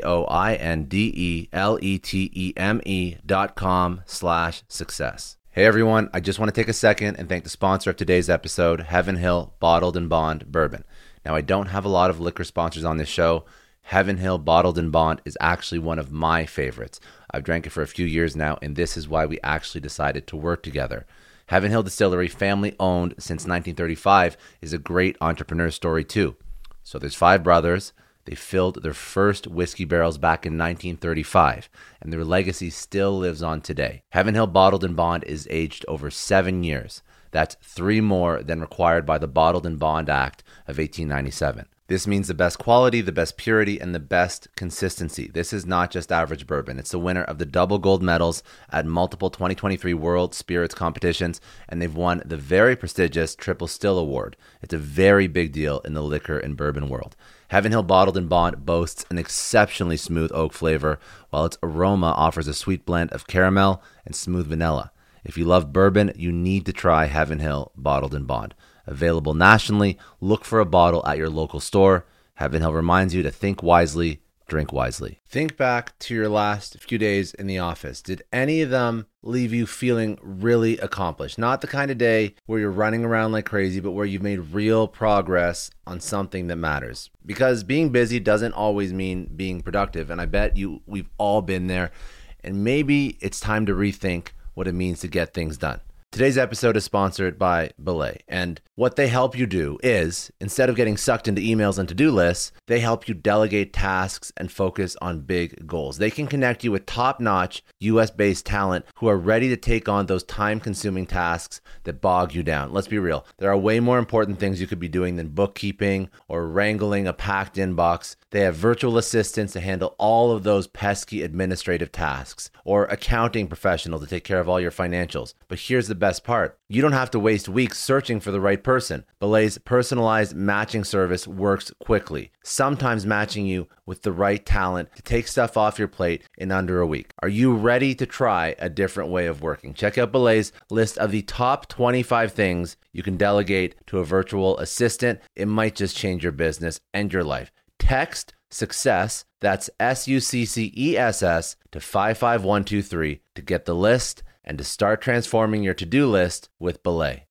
J-O-I-N-D-E-L-E-T-E-M-E dot com slash success. Hey everyone, I just want to take a second and thank the sponsor of today's episode, Heaven Hill Bottled and Bond Bourbon. Now, I don't have a lot of liquor sponsors on this show. Heaven Hill Bottled and Bond is actually one of my favorites. I've drank it for a few years now, and this is why we actually decided to work together. Heaven Hill Distillery, family owned since nineteen thirty-five, is a great entrepreneur story too. So there's five brothers. They filled their first whiskey barrels back in nineteen thirty-five, and their legacy still lives on today. Heaven Hill Bottled and Bond is aged over seven years. That's three more than required by the Bottled and Bond Act of eighteen ninety-seven. This means the best quality, the best purity, and the best consistency. This is not just average bourbon. It's the winner of the double gold medals at multiple twenty twenty-three World Spirits competitions, and they've won the very prestigious Triple Still Award. It's a very big deal in the liquor and bourbon world. Heaven Hill Bottled and Bond boasts an exceptionally smooth oak flavor, while its aroma offers a sweet blend of caramel and smooth vanilla. If you love bourbon, you need to try Heaven Hill Bottled and Bond. Available nationally, look for a bottle at your local store. Heaven Hill reminds you to think wisely, drink wisely. Think back to your last few days in the office. Did any of them leave you feeling really accomplished? Not the kind of day where you're running around like crazy, but where you've made real progress on something that matters. Because being busy doesn't always mean being productive, and I bet you we've all been there. And maybe it's time to rethink what it means to get things done. Today's episode is sponsored by Belay, and what they help you do is, instead of getting sucked into emails and to-do lists, they help you delegate tasks and focus on big goals. They can connect you with top-notch U S-based talent who are ready to take on those time-consuming tasks that bog you down. Let's be real. There are way more important things you could be doing than bookkeeping or wrangling a packed inbox. They have virtual assistants to handle all of those pesky administrative tasks, or accounting professional to take care of all your financials. But here's the best part. You don't have to waste weeks searching for the right person. Belay's personalized matching service works quickly, sometimes matching you with the right talent to take stuff off your plate in under a week. Are you ready to try a different way of working? Check out Belay's list of the top twenty-five things you can delegate to a virtual assistant. It might just change your business and your life. Text SUCCESS, that's S U C C E S S, to five five one two three to get the list and to start transforming your to-do list with Belay.